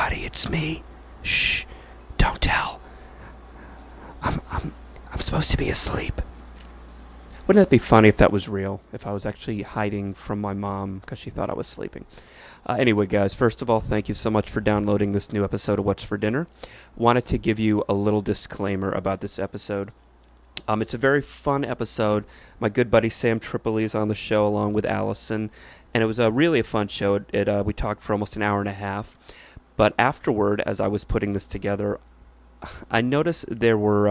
everybody, it's me. Shh, don't tell. I'm supposed to be asleep. Wouldn't that be funny if that was real? If I was actually hiding from my mom because she thought I was sleeping. Anyway, guys, first of all, thank you so much for downloading this new episode of What's for Dinner. Wanted to give you a little disclaimer about this episode. It's a very fun episode. My good buddy Sam Tripoli is on the show along with Allison, and it was really a fun show. We talked for almost an hour and a half, but afterward, as I was putting this together, I noticed there were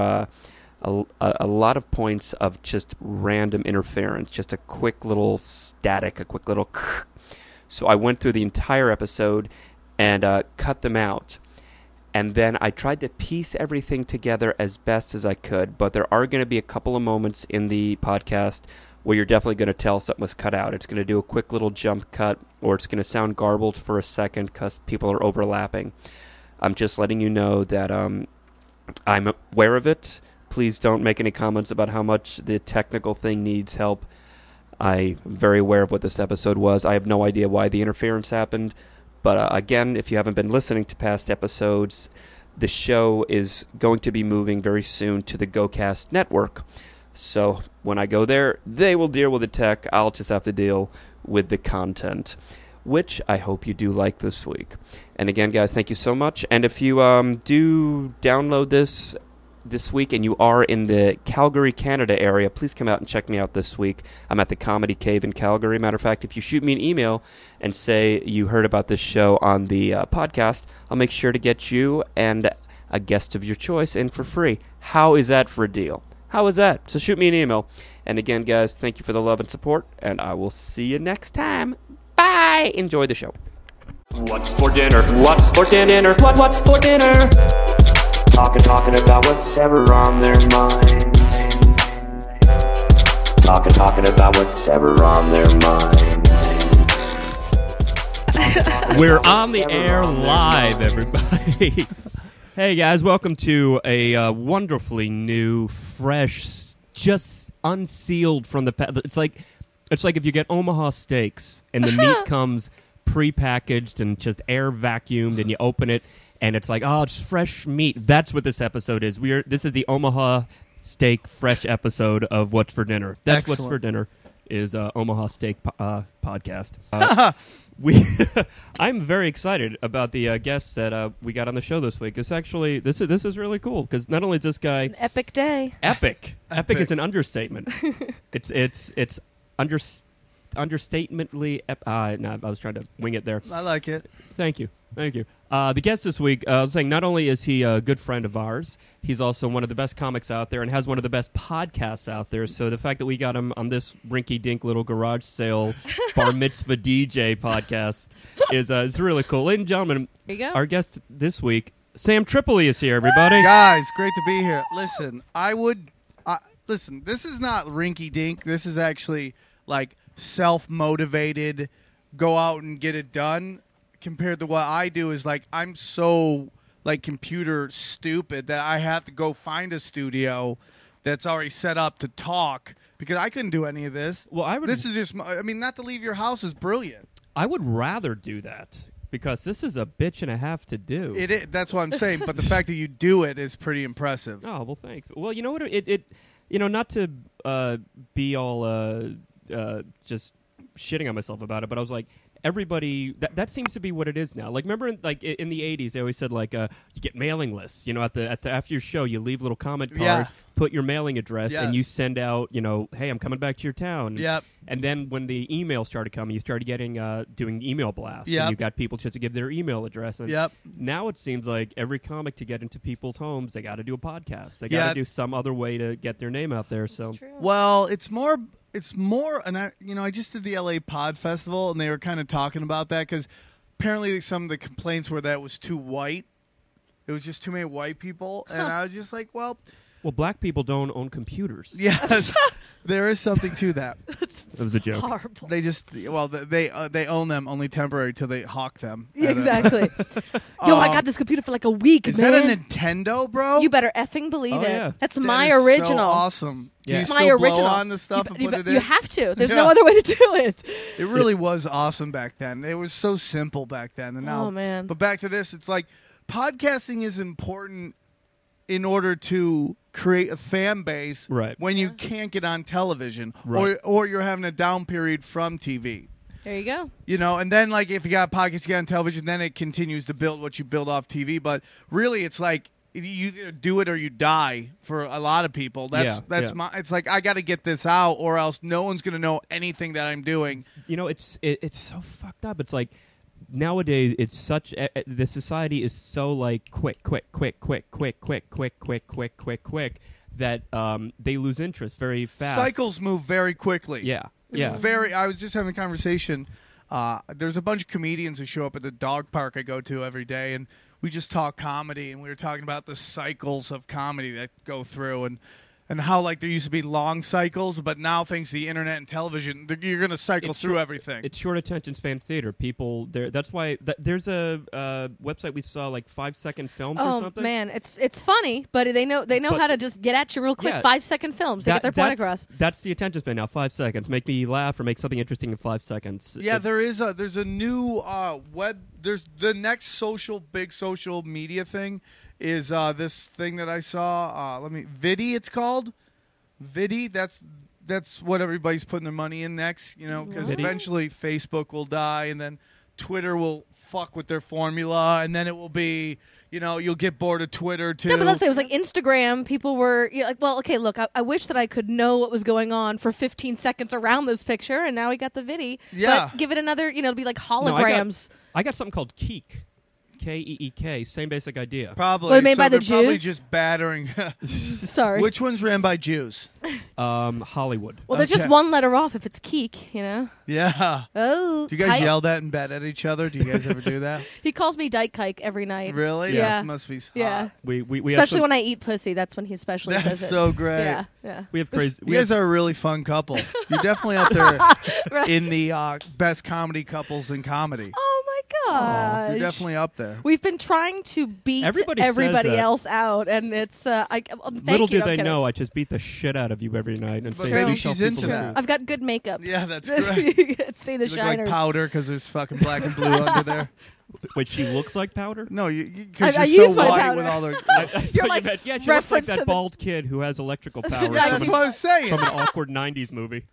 a lot of points of just random interference, just a quick little static, a quick little so I went through the entire episode and cut them out. And then I tried to piece everything together as best as I could, but there are going to be a couple of moments in the podcast where you're definitely going to tell something was cut out. It's going to do a quick little jump cut, or it's going to sound garbled for a second because people are overlapping. I'm just letting you know that I'm aware of it. Please don't make any comments about how much the technical thing needs help. I'm very aware of what this episode was. I have no idea why the interference happened. But again, if you haven't been listening to past episodes, the show is going to be moving very soon to the GoCast network. So when I go there, they will deal with the tech. I'll just have to deal with the content, which I hope you do like this week. And again, guys, thank you so much. And if you do download this week and you are in the Calgary, Canada area, please come out and check me out this week. I'm at the Comedy Cave in Calgary. Matter of fact, if you shoot me an email and say you heard about this show on the podcast, I'll make sure to get you and a guest of your choice in for free. How is that for a deal? How is that? So shoot me an email. And again, guys, thank you for the love and support, and I will see you next time. Bye! Enjoy the show. What's for dinner? What's for dinner? What's for dinner? Talking about what's ever on their minds. Talking about what's ever on their minds. We're on the air live, everybody. Hey, guys, welcome to a wonderfully new, fresh, just unsealed from the... It's like if you get Omaha steaks and the meat comes pre-packaged and just air vacuumed and you open it, and it's like, oh, it's fresh meat. That's what this episode is. This is the Omaha Steak Fresh episode of What's for Dinner. That's Excellent. What's for Dinner is Omaha Steak podcast. I'm very excited about the guests that we got on the show this week. It's actually this is really cool because not only is this guy It's an epic day. Epic is an understatement. it's understatemently. No, I was trying to wing it there. I like it. Thank you. The guest this week, I was saying, not only is he a good friend of ours, he's also one of the best comics out there and has one of the best podcasts out there. So the fact that we got him on this rinky-dink little garage sale bar mitzvah DJ podcast is really cool. Ladies and gentlemen, There you go. our guest this week, Sam Tripoli, is here, everybody. Guys, great to be here. Listen, listen, this is not rinky-dink. This is actually, like, self-motivated, go out and get it done. Compared to what I do is, like, I'm so, like, computer stupid that I have to go find a studio that's already set up to talk because I couldn't do any of this. Well, This is just, I mean, not to leave your house is brilliant. I would rather do that because this is a bitch and a half to do. It is, that's what I'm saying, but the fact that you do it is pretty impressive. Oh, well, thanks. Well, you know what? Not to be all just shitting on myself about it, but I was like, everybody, that seems to be what it is now. Like, remember, like in the '80s, they always said like you get mailing lists. You know, after your show, you leave little comment cards, put your mailing address, and you send out, hey, I'm coming back to your town. Yep. And then when the email started coming, you started getting doing email blasts. Yep. And you got people just to give their email address. And now it seems like every comic to get into people's homes, they got to do a podcast. They got to do some other way to get their name out there. So, well, it's more, and I just did the LA Pod Festival, and they were kind of talking about that because apparently some of the complaints were that it was too white. It was just too many white people, and I was just like, well, black people don't own computers. Yes. There is something to that. That was a joke. Horrible. They just they own them only temporary till they hawk them. Exactly. Yo, I got this computer for like a week, Is man. that a Nintendo, bro? You better effing believe Oh, it. yeah. That's That my is original. So awesome. Do Yeah. you It's still my blow original. on the stuff and put it in? You have to. There's Yeah. no other way to do it. It really was awesome back then. It was so simple back then. And now, Oh, man. But back to this, it's like podcasting is important in order to create a fan base Right. when you can't get on television Right. or you're having a down period from TV. There you go. You know, and then like if you got podcasts you get on television, then it continues to build what you build off TV. But really, it's like you either do it or you die for a lot of people. That's it's like I got to get this out, or else no one's gonna know anything that I'm doing. You know, it's so fucked up. It's like nowadays it's such the society is so like quick that they lose interest very fast. Cycles move very quickly. Yeah. It's yeah. I was just having a conversation. There's a bunch of comedians who show up at the dog park I go to every day, and we just talk comedy, and we were talking about the cycles of comedy that go through, and how like there used to be long cycles, but now thanks to the internet and television, you're going to cycle It's through short- everything. It's short attention span theater. People there. That's why there's a website we saw like 5-second films or Oh something. man, it's funny, but they know But- how to just get at you real quick. Yeah. 5-second films. They get their point across. That's the attention span now. 5 seconds. Make me laugh or make something interesting in 5 seconds. Yeah, there's a new there's the next big social media thing is this thing that I saw. Vidi, it's called. Vidi, that's what everybody's putting their money in next, you know, because Vidi? eventually Facebook will die, and then Twitter will fuck with their formula, and then it will be, you know, you'll get bored of Twitter too. No, but let's say it was like Instagram. People were like, well, okay, look, I wish that I could know what was going on for 15 seconds around this picture, and now we got the vidi. Yeah. But give it another, it'll be like No, holograms. I got something called Keek. Keek. Same basic idea. Probably. What, made so by the they're probably Jews? just battering. Sorry. Which one's ran by Jews? Hollywood. well, they're just Okay. one letter off if it's keek, you know? Yeah. Oh. Do you guys kike. yell that in bed at each other? Do you guys ever do that? He calls me dyke kike every night. Really? Yeah. That must be hot. Yeah. We have Especially some, when I eat pussy. That's when he especially That's says it. so great. Yeah, yeah. we have crazy. You guys are a really fun couple. You're definitely up there in the best comedy couples in comedy. Oh my gosh. You're definitely up there. We've been trying to beat Everybody says everybody that. else out, and it's thank Little you. did I'm they kidding. know I just beat the shit out of you every night and But say maybe you she's tell into people that. the truth. I've got good makeup. Yeah, that's great. you can see the You look shiners. like powder because there's fucking black and blue under there. Wait, she looks like powder? No, I because you're use so my white powder. with all the. I thought you like meant- yeah, she looks like reference to that the- bald kid who has electrical powers Yeah, from, that's an, what I was saying. from an awkward 90s movie.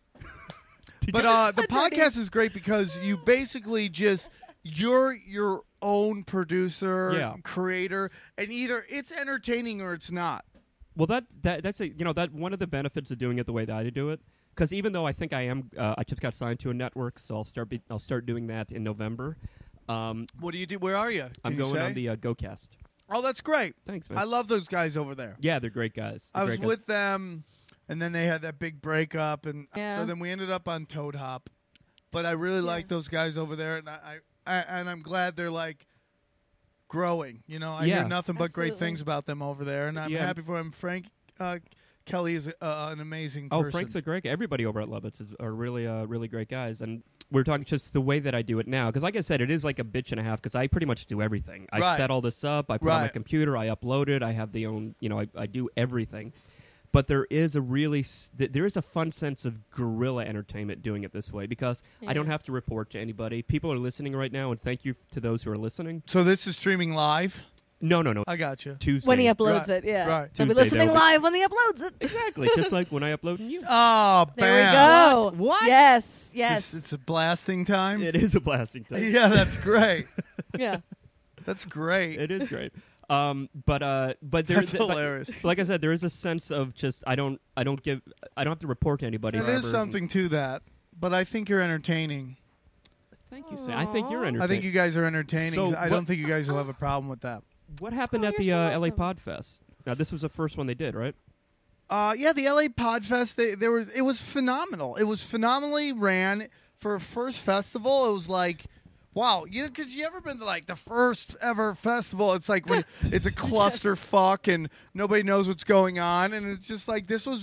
But the podcast is great because you basically you're your own producer, Yeah. creator, and either it's entertaining or it's not. Well, that's that one of the benefits of doing it the way that I do it. Because even though I think I am, I just got signed to a network, so I'll start doing that in November. What do you do? Where are you? I'm Can you going say? on the GoCast. Oh, that's great. Thanks, man. I love those guys over there. Yeah, they're great guys. They're I was great guys. with them, and then they had that big breakup, and Yeah. so then we ended up on Toad Hop. But I really like those guys over there, and and I'm glad they're like growing. You know, I Yeah. hear nothing but great Absolutely. things about them over there, and I'm Yeah. happy for him. Frank Kelly is an amazing Oh, person. Frank's a great guy. Everybody over at Lovitz are really, really great guys. And we're talking just the way that I do it now. Because like I said, it is like a bitch and a half because I pretty much do everything. I Right. set all this up. I put it on my Right. computer. I upload it. I have the own, I do everything. But there is there is a fun sense of guerrilla entertainment doing it this way because I don't Yeah. have to report to anybody. People are listening right now, and thank you to those who are listening. So this is streaming live. No. I got you. Tuesday. When he uploads Right, it, yeah. right. They'll be Tuesday, listening they'll be- live when he uploads it. Exactly, just like when I upload in you. Oh, bam! There we go. What? Yes, yes. It's a blasting time. It is a blasting test. Yeah, that's great. yeah. That's great. It is great. But there, That's but hilarious. like I said, there is a sense of just I don't have to report to anybody. There is wherever. something to that, but I think you're entertaining. Thank you, Sam. I think you're entertaining. I think you guys are entertaining. So I what- don't think you guys will have a problem with that. What happened Oh, at the you're so LA awesome. Podfest? Now this was the first one they did, right? Yeah, the LA Podfest. It was phenomenal. It was phenomenally ran for a first festival. It was like, wow, because you ever been to like the first ever festival? It's like when it's a cluster fuck and nobody knows what's going on, and it's just like this was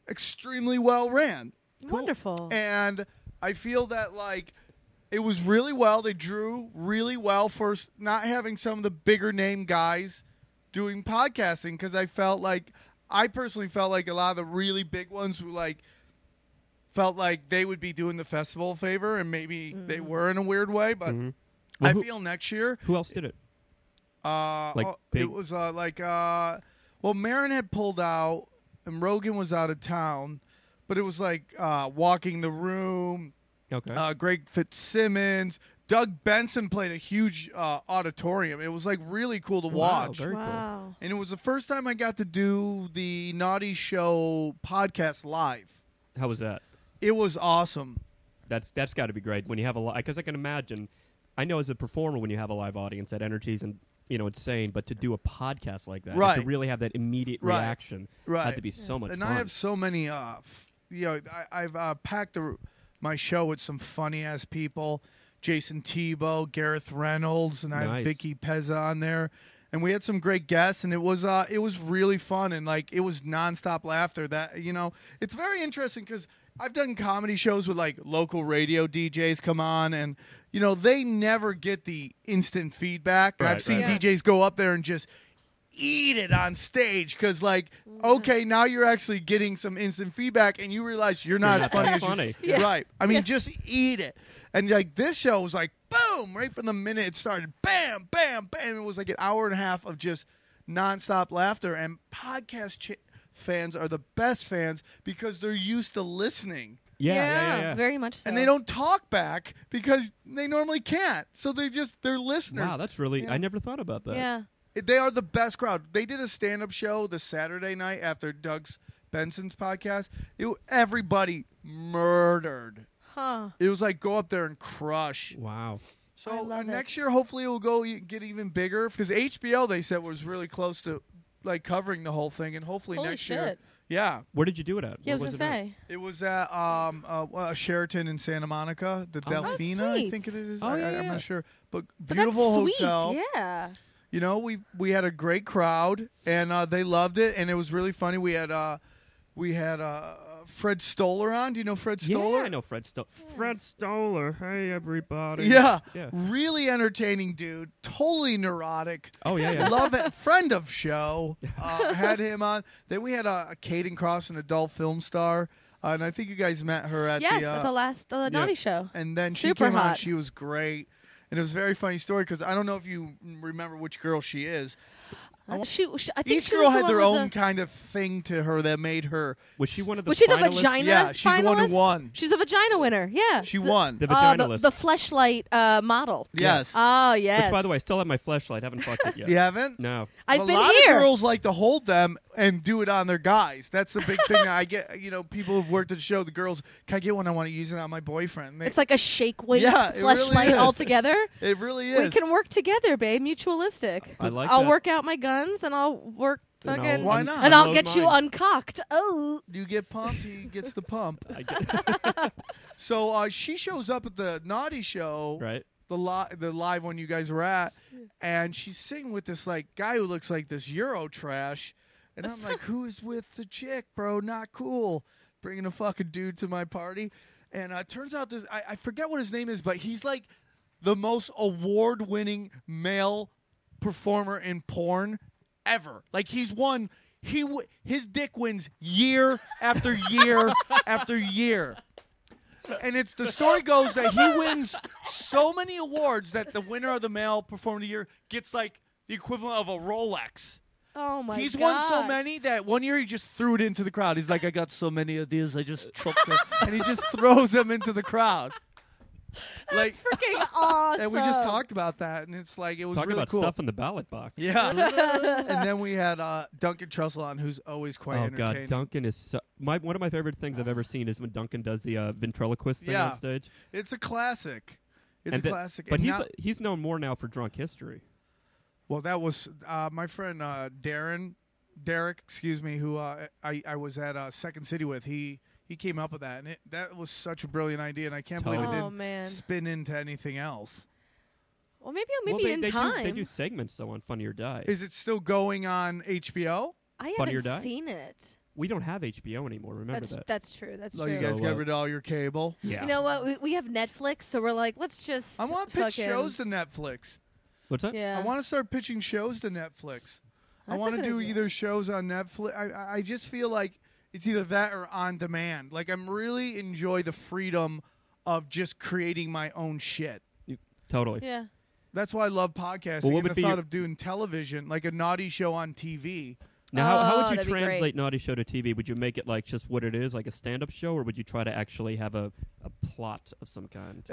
extremely well ran. Wonderful. And I feel that, like, it was really well. They drew really well for not having some of the bigger name guys doing podcasting, because I personally felt like a lot of the really big ones were like, felt like they would be doing the festival a favor, and maybe they were in a weird way, but I feel next year. Who else did it? Big? It was well, Marin had pulled out, and Rogan was out of town, but it was like Walking the Room. Okay. Greg Fitzsimmons, Doug Benson played a huge auditorium. It was like really cool to watch. Wow, very cool. Wow. And it was the first time I got to do the Naughty Show podcast live. How was that? It was awesome. That's got to be great when you have a live, because I can imagine. I know as a performer, when you have a live audience, that energy's insane. But to do a podcast like that, Right. to really have that immediate reaction, Right. had to be so much And fun. I have so many. I've packed my show with some funny ass people: Jason Tebow, Gareth Reynolds, and I have Nice. Vicky Pezza on there. And we had some great guests, and it was really fun, and like it was nonstop laughter. That it's very interesting because I've done comedy shows with like local radio DJs come on, and they never get the instant feedback. Right, I've seen right. DJs go up there and just eat it on stage because okay, now you're actually getting some instant feedback, and you realize you're not as not funny that as funny. you. Right? I mean, just eat it. And like this show was like boom, right from the minute it started, bam, bam, bam. It was like an hour and a half of just nonstop laughter. And podcast fans are the best fans because they're used to listening. Yeah. Very much so. And they don't talk back because they normally can't. So they're listeners. Wow, that's really. I never thought about that. Yeah. They are the best crowd. They did a stand-up show the Saturday night after Doug's Benson's podcast. Everybody murdered. Huh. It was like go up there and crush. Wow. I So love it. next year, hopefully, it will get even bigger because HBO they said was really close to like covering the whole thing, and hopefully Holy next shit. year, yeah, Where did you do it at? Yeah, I Where was gonna it at? say. it was at a Sheraton in Santa Monica, the Delfina, I sweet. think it is. Oh, yeah, I'm yeah. not sure, but But beautiful that's sweet. hotel. Yeah. We had a great crowd, and they loved it, and it was really funny. We had Fred Stoller on. Do you know Fred Stoller? Yeah, I know Fred Stoller. Fred Stoller. Hey, everybody. Yeah, Yeah. really entertaining dude. Totally neurotic. Oh, yeah. Love it. Friend of show. Had him on. Then we had a Caden Cross, an adult film star, and I think you guys met her at Yes, the. at the last Naughty Show. And then she Super came on. hot. She was great, and it was a very funny story because I don't know if you remember which girl she is. I think Each she girl was the had one their with own the- kind of thing to her that made her. Was she one of the Was she the finalists? vagina? Yeah, she's the one who finalist? won. She's the vagina winner. Yeah, She won. The the vaginalist. the fleshlight model. Yes. Oh yes. Which, by the way, I still have my fleshlight. Haven't fucked it yet. You haven't? No. I've a been lot here. of girls like to hold them and do it on their guys. That's the big thing that I get. People who've worked at the show, the girls, can I get one? I want to use it on my boyfriend. It's like a shake weight Yeah, it really fleshlight is. all together. it really We is. can work together, babe. Mutualistic. I like I'll that. work out my guns and I'll work And fucking. I'll Why not? And I'll unload get you mine. uncocked. Oh. You get pumped, he gets the pump. I get- So she shows up at the Naughty Show, right. the live one you guys were at, and she's sitting with this like guy who looks like this Euro trash, and I'm like, who's with the chick, bro? Not cool. Bringing a fucking dude to my party, and turns out this I forget what his name is, but he's like the most award-winning male performer in porn ever. Like he's won. His dick wins year after year after year. And the story goes that he wins so many awards that the winner of the male performer of the year gets like the equivalent of a Rolex. Oh my god. He's won so many that one year he just threw it into the crowd. He's like, I got so many of these, I just took them. And he just throws them into the crowd. Like, Freaking awesome. and we just talked about that, and it's like, it was Talking really about cool. stuff in the ballot box. Yeah. And then we had Duncan Trussell on, who's always quite Oh entertaining. God, Duncan is so, one of my favorite things I've ever seen is when Duncan does the ventriloquist thing Yeah. on stage. It's a classic. It's And a the- classic. But And he's known more now for Drunk History. well, that was my friend Derek, excuse me, who I was at Second City with. He came up with that, and that was such a brilliant idea, and I can't believe it Totally. Oh, didn't man. spin into anything else. Well, maybe well, in they time. they do segments though on Funny or Die. Is it still going on HBO? I Funny or haven't Die? seen it. We don't have HBO anymore. Remember that? That's true. That's So true. you guys So, get rid of all your cable. Yeah. You know what? We have Netflix, so we're like, let's just. I want to pitch fucking- shows to Netflix. What's that? Yeah. I want to start pitching shows to Netflix. I That's want a to good do idea. either shows on Netflix. I just feel like it's either that or on demand. Like I'm really enjoy the freedom of just creating my own shit. Totally. Yeah. That's why I love podcasting. Well, what and would the be thought your- of doing television, like a naughty show on TV. Now, how would you that'd be great. translate Naughty Show to TV? Would you make it like just what it is, like a stand-up show, or would you try to actually have a plot of some kind?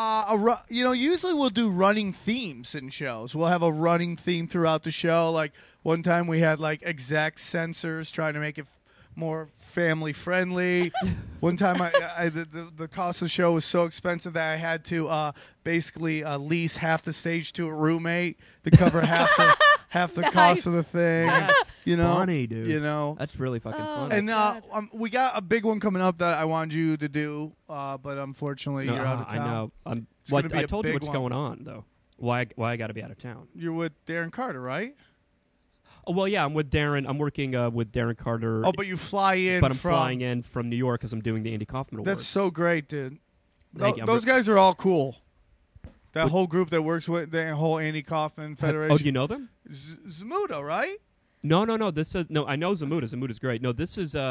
Usually we'll do running themes in shows. We'll have a running theme throughout the show. Like one time we had like exec censors trying to make it more family friendly. One time the cost of the show was so expensive that I had to basically lease half the stage to a roommate to cover half the Nice. cost of the thing. That's you know, funny, dude. You know, That's really fucking Oh, funny. and God. we got a big one coming up that I wanted you to do, but unfortunately No, you're out of I town. know. It's gonna be I a told you big what's one. going on, though. Why I got to be out of town? You're with Darren Carter, right? Oh, well, yeah, I'm with Darren. I'm working with Darren Carter. Oh, but you fly in. but I'm from, flying in from New York because I'm doing the Andy Kaufman Awards. That's so great, dude. Thank you. I'm Those guys are all cool. That whole group that works with the whole Andy Kaufman Federation. Oh, do you know them? Zamuda, right? No. This is I know Zamuda. Zamuda's great. No, this is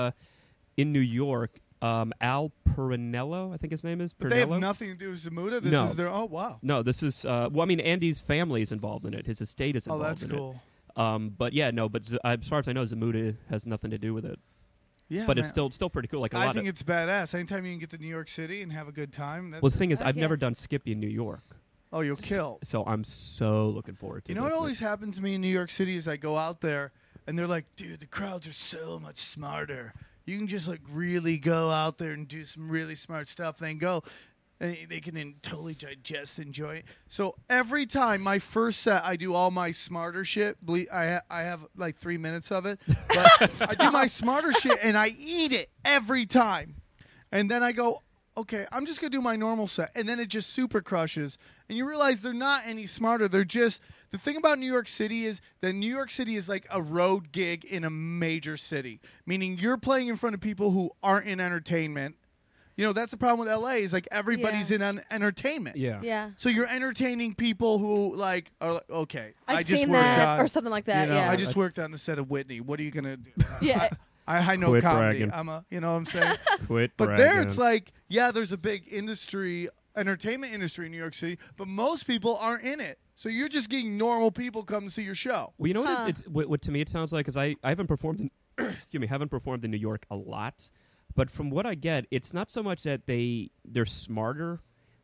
in New York. Al Perinello, I think his name is. But they have Perinello? nothing to do with Zamuda. This No. is their. Oh wow. No, this is. Well, I mean, Andy's family is involved in it. His estate is Oh, involved that's in cool. it. But yeah, no. But as far as I know, Zamuda has nothing to do with it. Yeah, But man. it's still pretty cool. Like a I lot think of. it's badass. Anytime you can get to New York City and have a good time. That's Well, the thing is, Heck I've yeah. never done Skippy in New York, oh, you'll kill. so I'm so looking forward to. You know what this. always happens to me in New York City is I go out there and they're like, dude, the crowds are so much smarter. You can just like really go out there and do some really smart stuff, then go. And they can totally digest, enjoy it. So every time my first set, I do all my smarter shit. I have like 3 minutes of it, but I do my smarter shit and I eat it every time. And then I go, okay, I'm just gonna do my normal set, and then it just super crushes. And you realize they're not any smarter. They're just the thing about New York City is that New York City is like a road gig in a major city, meaning you're playing in front of people who aren't in entertainment. You know, that's the problem with LA is like everybody's Yeah. in entertainment. Yeah. Yeah. So you're entertaining people who like are like, okay. I I've just seen worked that on or something like that. you know, yeah. I just worked on the set of Whitney. What are you gonna do? yeah. I know Quit comedy. bragging. I'm a, you know what I'm saying. Quit. But bragging. there, it's like, yeah, there's a big entertainment industry in New York City, but most people aren't in it. So you're just getting normal people come to see your show. Well, you know what? Huh. It's what to me it sounds like because I haven't performed in haven't performed in New York a lot, but from what I get, it's not so much that they're smarter.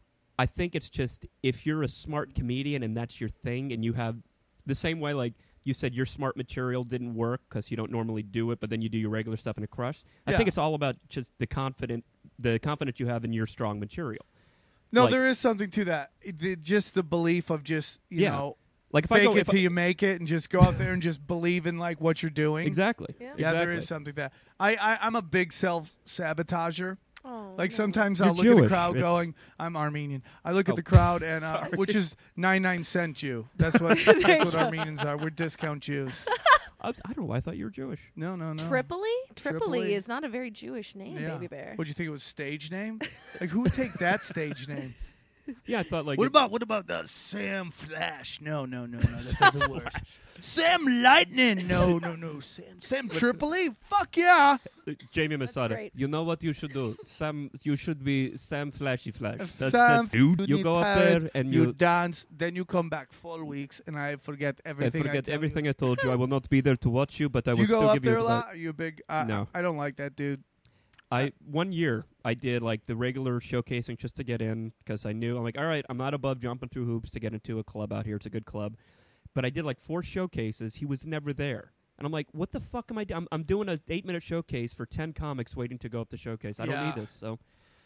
I think it's just if you're a smart comedian and that's your thing, and you have the same way like you said your smart material didn't work because you don't normally do it, but then you do your regular stuff and it crushed. I Yeah. think it's all about just the confidence you have in your strong material. No, Like- there is something to that. Just the belief of just, you Yeah. know, Like if I fake go it if till you make it and just go out there and just believe in like what you're doing. exactly. Yeah. Yeah, there Exactly. is something to that. I'm a big self-sabotager. Oh, Like no. sometimes You're I'll look at the Jewish. crowd It's- going, I'm Armenian. I look Oh, at the crowd and sorry. which is 99 cent Jew. That's what Armenians are. We're discount Jews. I don't know. I thought you were Jewish. No. Tripoli? Tripoli. Tripoli is not a very Jewish name, Yeah. Baby Bear. What'd you think it was stage name? Like who would take that stage name? Yeah, I thought like What about the Sam Flash? No, that doesn't work. Sam Lightning? No. Sam Tripoli? Fuck yeah. Jamie Masada. great. You know what you should do? You should be Sam Flashy Flash. Sam You go up there and you dance, then you come back 4 weeks, and I forget I everything. forget tell everything You. I told you. I will not be there to watch you, but I Do will you go still up give you there a the- lot? Are you a big? No. I don't like that, dude. One year I did like the regular showcasing just to get in because I knew I'm like, all right, I'm not above jumping through hoops to get into a club out here. It's a good club, but I did like 4 showcases. He was never there, and I'm like, what the fuck am I doing? I'm doing an 8-minute showcase for 10 comics waiting to go up the showcase. I don't Yeah. need this. So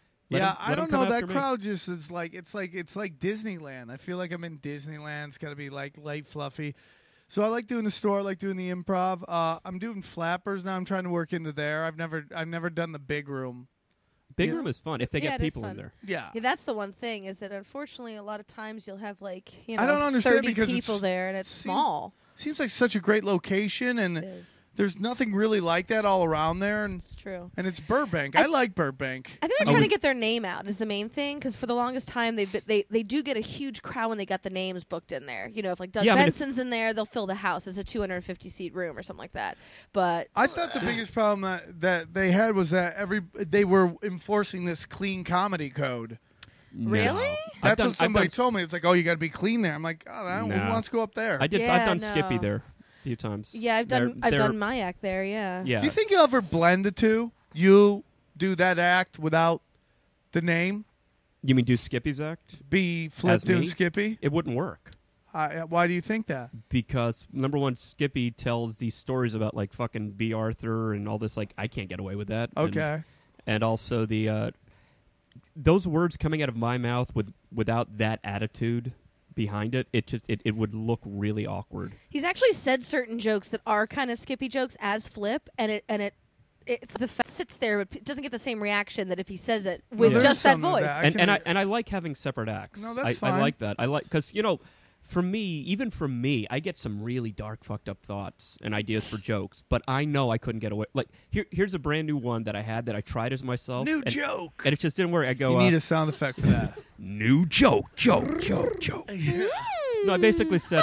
I don't know. That crowd. crowd just is like it's like Disneyland. I feel like I'm in Disneyland. It's got to be like light, fluffy. So I like doing the store. I like doing the improv. I'm doing flappers now. I'm trying to work into there. I've never done the big room. Big Yeah. room is fun if they Yeah, get it is people in fun. there. Yeah. Yeah, that's the one thing is that unfortunately a lot of times you'll have like, you know, I don't understand 30 because people it's- there and it's seems- small. seems like such a great location, It and is. there's nothing really like that all around there, and It's true. it's Burbank. I like Burbank. I think they're trying to get their name out is the main thing, because for the longest time they do get a huge crowd when they got the names booked in there. You know, if like Doug Benson's in there, they'll fill the house. It's a 250-seat room or something like that. But I thought the biggest problem that they had was that they were enforcing this clean comedy code. Really? No. That's what somebody told me. It's like, oh, you got to be clean there. I'm like, oh, I don't. No. Who wants to go up there? I've Yeah, done no. Skippy there a few times. yeah, I've done my act there. Yeah. Yeah. Do you think you'll ever blend the two? You do that act without the name? You mean do Skippy's act? Be Flip As doing me? Skippy? It wouldn't work. Why do you think that? Because number one, Skippy tells these stories about like fucking B. Arthur and all this. Like I can't get away with that. Okay. And also the those words coming out of my mouth without that attitude behind it, it would look really awkward. He's actually said certain jokes that are kind of Skippy jokes as Flip, and it's the sits there, but it doesn't get the same reaction that if he says it with there's just that some of voice. that. And I like having separate acts. No, that's I fine. like that. I like because for me, even from me, I get some really dark, fucked up thoughts and ideas for jokes, but I know I couldn't get away. Like here's a brand new one that I had that I tried as myself. New and, joke. and it just didn't work. I go, You need a sound effect for that. new joke. No, I basically said,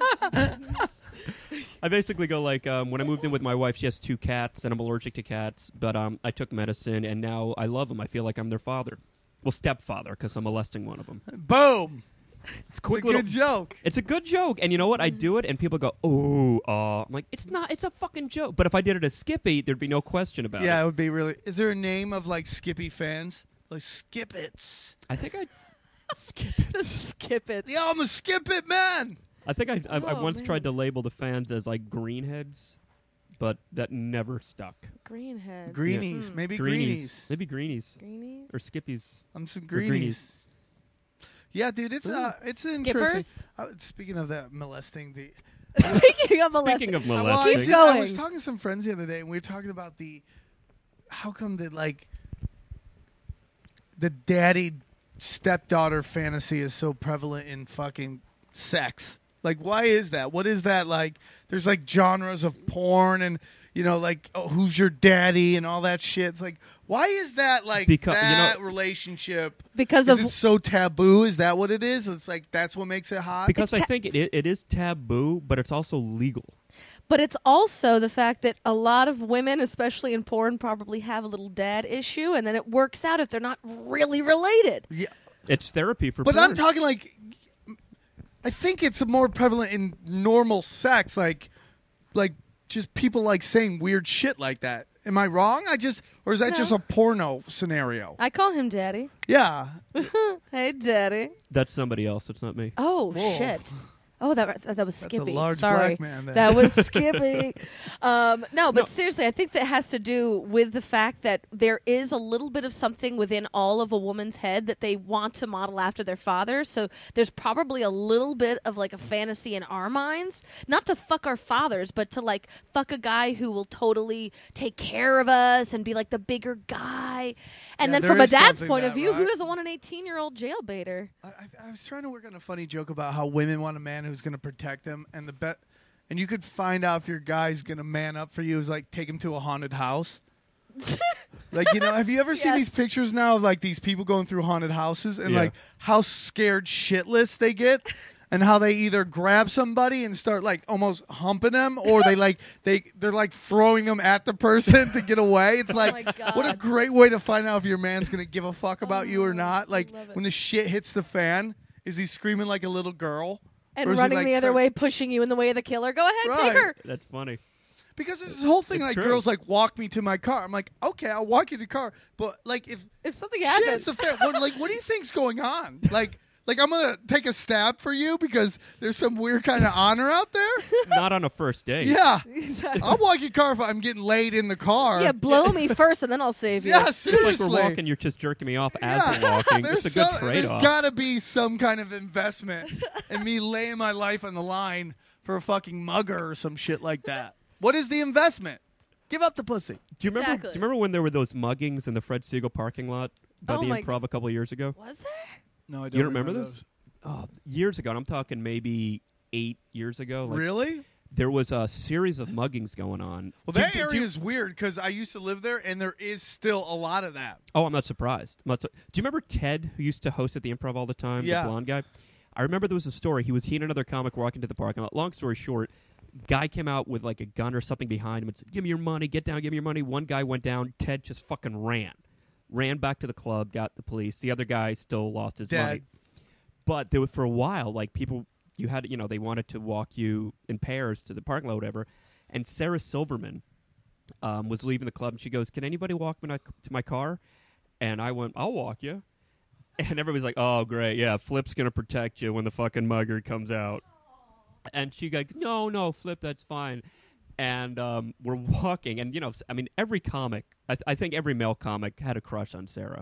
I basically go like, when I moved in with my wife, she has 2 cats, and I'm allergic to cats, but I took medicine, and now I love them. I feel like I'm their father. Well, stepfather, because I'm molesting one of them. Boom. It's a quick It's a little good joke. It's a good joke, and you know what? I do it, and people go, "Oh, I'm like, it's not. It's a fucking joke." But if I did it as Skippy, there'd be no question about Yeah, it. it would be really. Is there a name of like Skippy fans? Like Skip It's. I think I skip it. Skip it. Yeah, I'm a Skip It man. I think I Oh, once man. tried to label the fans as like greenheads, but that never stuck. Greenheads. Greenies, maybe greenies. Maybe greenies Greenies. or skippies. I'm some Or greenies. Yeah, dude, it's interesting. Skippers. Speaking of that molesting, Speaking of molesting. Speaking of Well, molesting, Keep I going. was talking to some friends the other day, and we were talking about how come that like the daddy stepdaughter fantasy is so prevalent in fucking sex. Like, why is that? What is that like? There's like genres of porn and like, oh, who's your daddy and all that shit. It's like, why is that like Because- that relationship? Because Is of it so taboo? Is that what it is? It's like that's what makes it hot. because It's I think it is taboo, but it's also legal. But it's also the fact that a lot of women, especially in porn, probably have a little dad issue, and then it works out if they're not really related. Yeah. It's therapy for But porn. I'm talking like, I think it's more prevalent in normal sex, like just people like saying weird shit like that. Am I wrong? Or is that No. just a porno scenario? I call him daddy. Yeah. Hey, daddy. That's somebody else. It's not me. Oh, Whoa. shit. Oh, that was That's a Skippy. large Sorry. black man there. That was Skippy. No, but seriously, I think that has to do with the fact that there is a little bit of something within all of a woman's head that they want to model after their father. So there's probably a little bit of like a fantasy in our minds, not to fuck our fathers, but to like fuck a guy who will totally take care of us and be like the bigger guy. And Yeah, then there from a is dad's something point of that, view, who right? doesn't want an 18-year-old jailbaiter? I was trying to work on a funny joke about how women want a man who's going to protect them, and and you could find out if your guy's going to man up for you is like take him to a haunted house. Like, have you ever seen these Yes. pictures now of like these people going through haunted houses and Yeah. like how scared shitless they get? And how they either grab somebody and start like almost humping them, or they're like throwing them at the person to get away. It's like, my God. what a great way to find out if your man's gonna give a fuck about you or not. Like love it. when the shit hits the fan, is he screaming like a little girl? And Or is he, running like, the other start- way, pushing you in the way of the killer. Go ahead, Right. take her. That's funny. Because there's this whole thing It's like true. girls like walk me to my car. I'm like, okay, I'll walk you to the car, but like if If something shit's happens. a fan, what do you think's going on? Like I'm gonna take a stab for you because there's some weird kind of honor out there. Not on a first date. Yeah, Exactly. I'll walk your car if I'm getting laid in the car. Yeah, blow me first, and then I'll save you. Yeah, It's seriously. like we're walking, you're just jerking me off as Yeah. we're walking. There's It's a good There's trade-off. got to be some kind of investment in me laying my life on the line for a fucking mugger or some shit like that. What is the investment? Give up the pussy. Do you remember? Exactly. Do you remember when there were those muggings in the Fred Siegel parking lot by Oh the my- Improv a couple of years ago? Was there? No, I You don't remember this? Oh, years ago. And I'm talking maybe 8 years ago. Like, Really? there was a series of muggings going on. Well, Do- that do- do area you- is weird because I used to live there, and there is still a lot of that. Oh, I'm not surprised. Do you remember Ted, who used to host at the Improv all the time? Yeah. The blonde guy? I remember there was a story. He and another comic walking to the parking lot. Long story short, guy came out with like a gun or something behind him and said, "Give me your money, get down, give me your money." One guy went down. Ted just fucking ran back to the club, got the police. The other guy still lost his Dead. money. But there was, for a while, like people, you had, they wanted to walk you in pairs to the parking lot, or whatever. And Sarah Silverman was leaving the club, and she goes, "Can anybody walk me to my car?" And I went, "I'll walk you." And everybody's like, "Oh, great, yeah, Flip's gonna protect you when the fucking mugger comes out." And she goes, "No, Flip, that's fine." And we're walking, and every comic, I think every male comic had a crush on Sarah.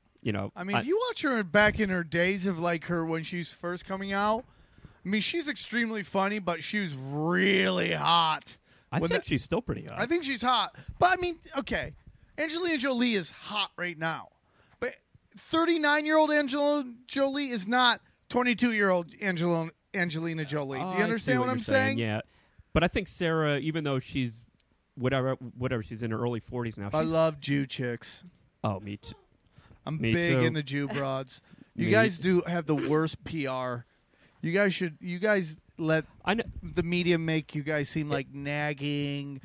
I mean, if you watch her back in her days of like her when she's first coming out, I mean, she's extremely funny, but she was really hot. I When think that- she's still pretty hot. I think she's hot. But I mean, okay, Angelina Jolie is hot right now. But 39-year-old Angelina Jolie is not 22-year-old Angelina Jolie. Do you Oh, I understand see what you're I'm saying? Yeah, but I think Sarah, even though she's whatever, she's in her early 40s now. I she's- love Jew chicks. Oh, me too. I'm Me big too. into Jew broads. You Me guys too. do have the worst PR. You guys let I know. the media make you guys seem like nagging,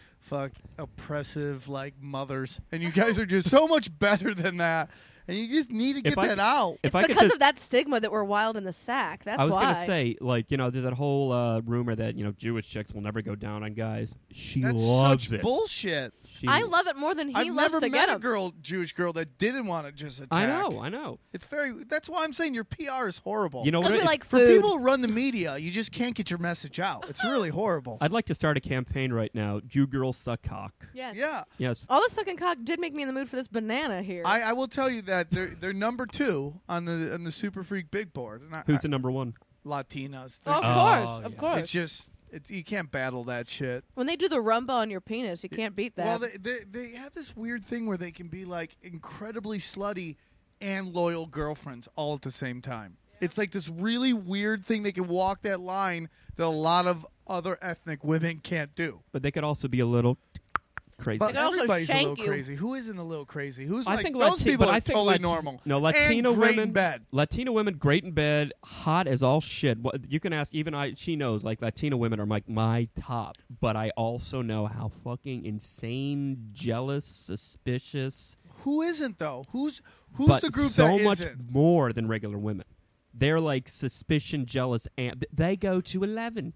oppressive, like mothers, and you guys are just so much better than that. And you just need to get that out. If It's I could because just- of that stigma that we're wild in the sack. That's I was why. gonna say, there's that whole rumor that Jewish chicks will never go down on guys. She That's loves such it. bullshit. She- I love it more than he I've loves never to met get a him. Jewish girl that didn't want to just attack. I know. It's that's why I'm saying your PR is horrible. You know Because what? we like For food. people who run the media, you just can't get your message out. It's really horrible. I'd like to start a campaign right now. Jew girls suck cock. Yes. Yeah. Yes. All the sucking cock did make me in the mood for this banana here. I will tell you that they're number 2 on the Super Freak Big Board. And Who's the number one? Latinas. of They're- course, of yeah. course. It's just you can't battle that shit. When they do the rumba on your penis, you can't beat that. Well, they have this weird thing where they can be like incredibly slutty and loyal girlfriends all at the same time. It's like this really weird thing. They can walk that line that a lot of other ethnic women can't do. But they could also be a little crazy. But can also everybody's a shank little you. crazy. Who isn't a little crazy? Who's I like think those people are totally Lati- normal. No, Latino and great women. in bed. Latino women, great in bed, hot as all shit. You can ask even she knows. Like Latino women are like my top. But I also know how fucking insane, jealous, suspicious. Who isn't though? Who's but the group so that much isn't? more than regular women. They're like suspicion, jealous, and they go to 11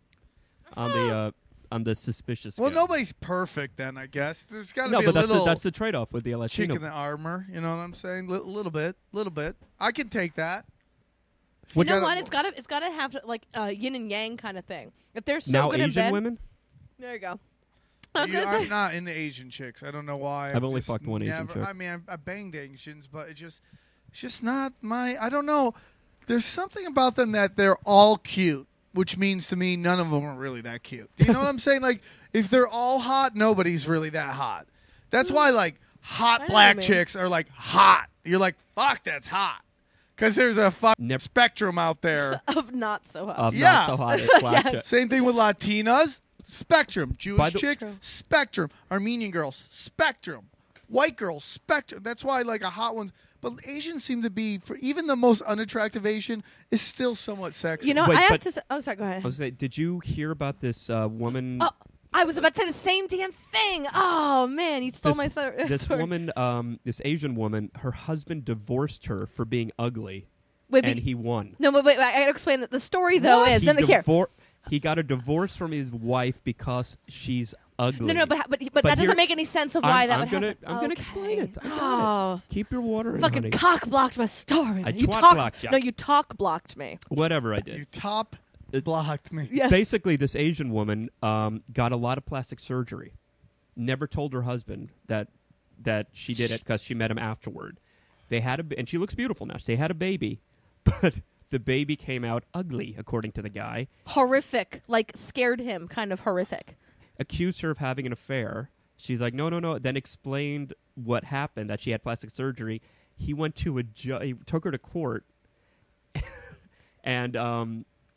on the suspicious. Well, scale. nobody's perfect then. I guess there's got to No, be but a little that's the trade-off with the chink Latino. in the armor. You know what I'm saying? Little bit. I can take that. you know gotta- what? It's gotta have like a yin and yang kind of thing. If they're so Now good in Asian bed, women. there you go. I was You- gonna I'm say not into Asian chicks. I don't know why. I've only just fucked one Asian never, chick. I mean, I banged Asians, but it's just not my. I don't know. There's something about them that they're all cute, which means to me none of them are really that cute. Do you know what I'm saying? Like if they're all hot, nobody's really that hot. That's why like hot I know what you black mean. chicks are like hot. You're like fuck, that's hot. Because there's a fucking Never- spectrum out there. of not so hot. Of Yeah. not so hot as black chicks. Same thing with Latinas, spectrum. Jewish By the- chicks, True. spectrum. Armenian girls, spectrum. White girls, spectrum. That's why like a hot one. But Asians seem to be, for even the most unattractive Asian, is still somewhat sexy. You know, Wait, I have but- to. Oh, sorry. Go ahead. I was saying, did you hear about this woman? Oh, I was about to say the same damn thing. Oh man, you stole my story. This woman, this Asian woman, her husband divorced her for being ugly, Wait, and but- he won. No, but wait. I gotta explain that the story though is. he, No, here. he got a divorce from his wife because she's ugly. No, but that But doesn't here- make any sense of why that I'm would gonna, happen. I'm gonna Okay. explain it. I got Oh, it. Keep your water in, fucking honey. cock blocked my story. I man. You twat talk- blocked ya. No, you talk blocked me. Whatever I you did. top It- blocked me. Yes. Basically, this Asian woman got a lot of plastic surgery. Never told her husband that she did it because she met him afterward. They had and she looks beautiful now. They had a baby, but the baby came out ugly, according to the guy. Horrific, like scared him, kind of horrific. Accused her of having an affair. She's like, no. Then explained what happened, that she had plastic surgery. He went to he took her to court, and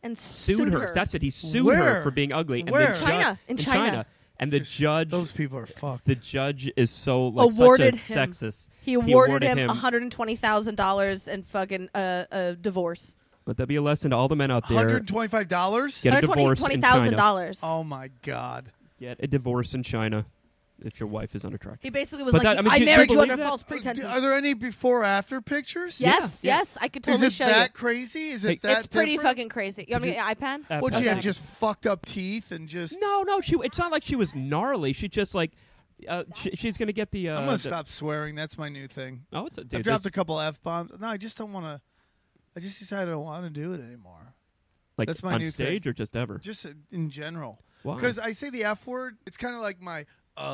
and sued her. That's it. He sued Where? her for being ugly. And Where? the China. In China. And the Just- judge, Those people are fucked. the judge is so like Awarded such a him. sexist. He awarded him him- $120,000 and fucking a divorce. Let that be a lesson to all the men out there. $125? Get a divorce in China. $120,000. Oh my God. Get a divorce in China if your wife is unattractive. He basically was But like, that- I mean, I do you married you believe under that? false pretenses. Are there any before-after pictures? Yes, Yeah. yes, I could totally Is it show that you. crazy? Is Hey, it that It's pretty different? fucking crazy. You want me to get an iPad? What, she Okay. had just fucked up teeth and just... No, it's not like she was gnarly. She just like she's gonna get the. I'm going to stop swearing. That's my new thing. Oh, it's a I dude. dropped this- a couple F-bombs. No, I just don't want to... I just decided I don't want to do it anymore. like that's my on new stage or just ever. Just in general. Why? Because I say the F word, it's kind of like my...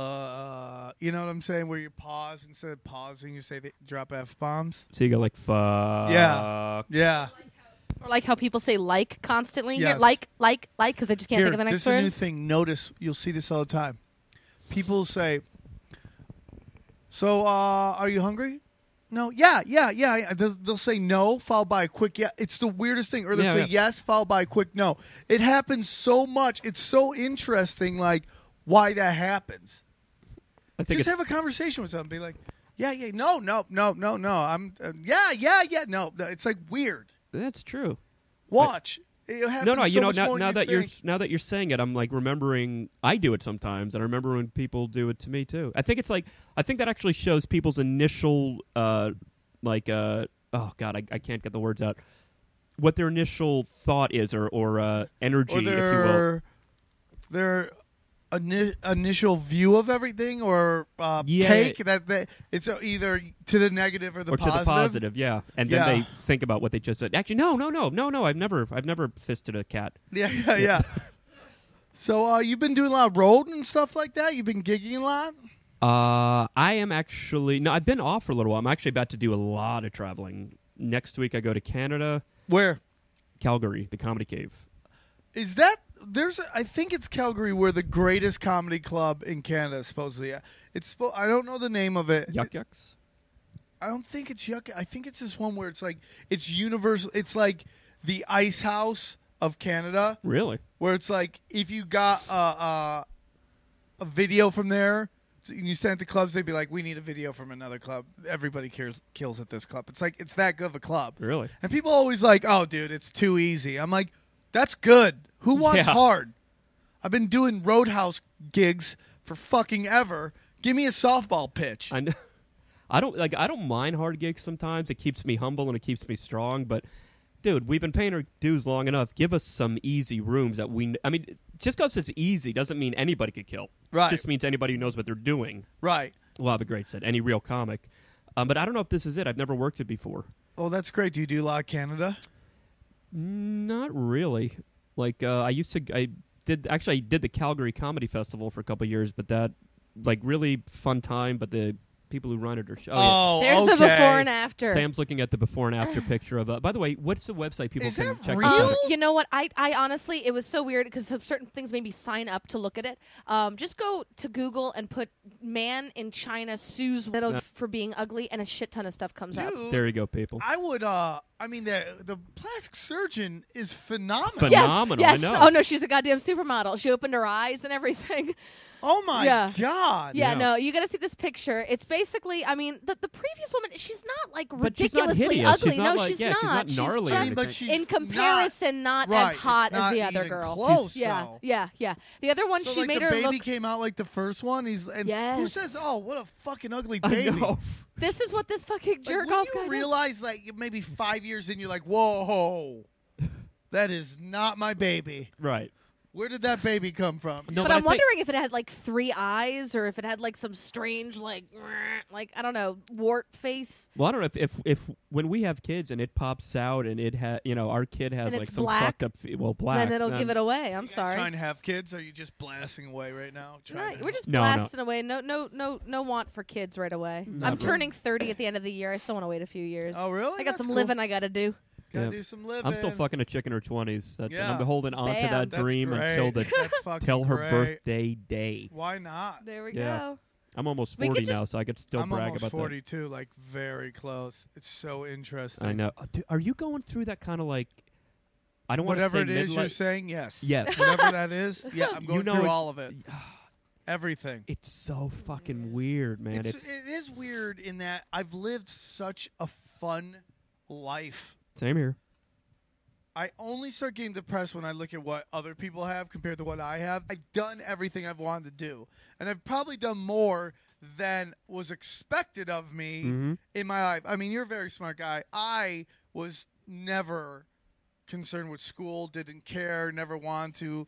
you know what I'm saying? Where you pause, instead of pausing, you say drop F-bombs. So you go like fuck. Yeah. Or like how people say like constantly here. Yes. Like, because they just can't Here, think of the next this is a new word. thing. Notice, you'll see this all the time. People say, so, are you hungry? No. Yeah. They'll say no, followed by a quick yeah. It's the weirdest thing. Or they'll say yes, followed by a quick no. It happens so much. It's so interesting, like, why that happens. I think Just it's, have a conversation with someone. Be like, yeah, no. I'm, yeah. No, it's like weird. that's true. Watch. It happens No, so you know much more now than that you think. now that you're saying it, I'm like remembering. I do it sometimes, and I remember when people do it to me too. I think that actually shows people's initial oh god, I can't get the words out. What their initial thought is, or energy, or if you will. their initial view of everything, or Yeah. take that it's either to the negative or the Or positive. to the positive, yeah, and then Yeah. they think about what they just said. Actually, no. I've never fisted a cat. Yeah. So you've been doing a lot of road and stuff like that. You've been gigging a lot. I am actually I've been off for a little while. I'm actually about to do a lot of traveling. Next week, I go to Canada, Where Calgary, the Comedy Cave. is that? I think it's Calgary, where the greatest comedy club in Canada is supposedly at. I don't know the name of it. Yuck Yucks. I don't think it's Yuck. I think it's this one where it's like it's universal. It's like the Ice House of Canada, Really? where it's like if you got a video from there and you sent it to clubs, they'd be like, "We need a video from another club." Everybody kills at this club. It's like it's that good of a club. Really? And people always like, "Oh, dude, it's too easy." I'm like, "That's good. Who wants Yeah. hard?" I've been doing Roadhouse gigs for fucking ever. Give me a softball pitch. I know. I don't mind hard gigs sometimes. It keeps me humble and it keeps me strong. But, dude, we've been paying our dues long enough. Give us some easy rooms that just because it's easy doesn't mean anybody could kill. Right. It just means anybody who knows what they're doing. Right. Well, the great said, any real comic. But I don't know if this is it. I've never worked it before. Oh, that's great. Do you do a lot of Canada? Not really. Like I did the Calgary Comedy Festival for a couple of years, but that really fun time. But the people who run it are There's the before and after. Sam's looking at the before and after picture of. By the way, what's the website people Is can that check real? this out? You know what? I honestly, it was so weird because certain things made me sign up to look at it. Just go to Google and put "man in China sues widow Yeah. for being ugly," and a shit ton of stuff comes up. Dude, There you go, people. I would. I mean, the plastic surgeon is phenomenal. Phenomenal, Yes. I know. Oh no, she's a goddamn supermodel. She opened her eyes and everything. Oh my Yeah. god. Yeah, Yeah. no, you got to see this picture. It's basically, I mean, the previous woman, she's not like But she's not ridiculously hideous. ugly. She's not No, like- she's yeah, she's not gnarly or just But she's in comparison, not right, as hot it's not as the other even girl. Close, Yeah, though. yeah. The other one, So she like made the her baby look. came out like the first one. Who Yes. says, "Oh, what a fucking ugly I baby"? know. This is what this fucking Like, jerk when off you guy does. realize, like maybe 5 years in, you're like, "Whoa, that is not my baby." Right. Where did that baby come from? No, But I I'm think- wondering if it had like 3 eyes or if it had like some strange like I don't know, wart face. Well, I don't know if when we have kids and it pops out and it our kid has And like it's some black, fucked up black. Then it'll give it away. I'm You guys sorry. trying to have kids? Or are you just blasting away right now? No, we're just No, blasting away. No want for kids right away. I'm Nothing. turning 30 at the end of the year. I still want to wait a few years. Oh, really? I got That's some cool. living I got to do. Gotta Yeah. do some living. I'm still fucking a chick in her 20s. And Yeah. I'm holding on to Bam. that That's dream great. until the That's fucking till her great. birthday day. Why not? There we Yeah. go. I'm almost We could 40 just- now, so I could still I'm brag almost about 42, like very close. It's so interesting. that. I know. Dude, are you going through that kind of like I don't want to say Whatever it is you're midlife. saying, yes. Yes. Whatever that is, yeah, I'm going know through it- all of it. Everything. It's so fucking weird, man. It is weird in that I've lived such a fun life. Same here. I only start getting depressed when I look at what other people have compared to what I have. I've done everything I've wanted to do, and I've probably done more than was expected of me in my life. I mean, you're a very smart guy. I was never concerned with school, didn't care, never wanted to.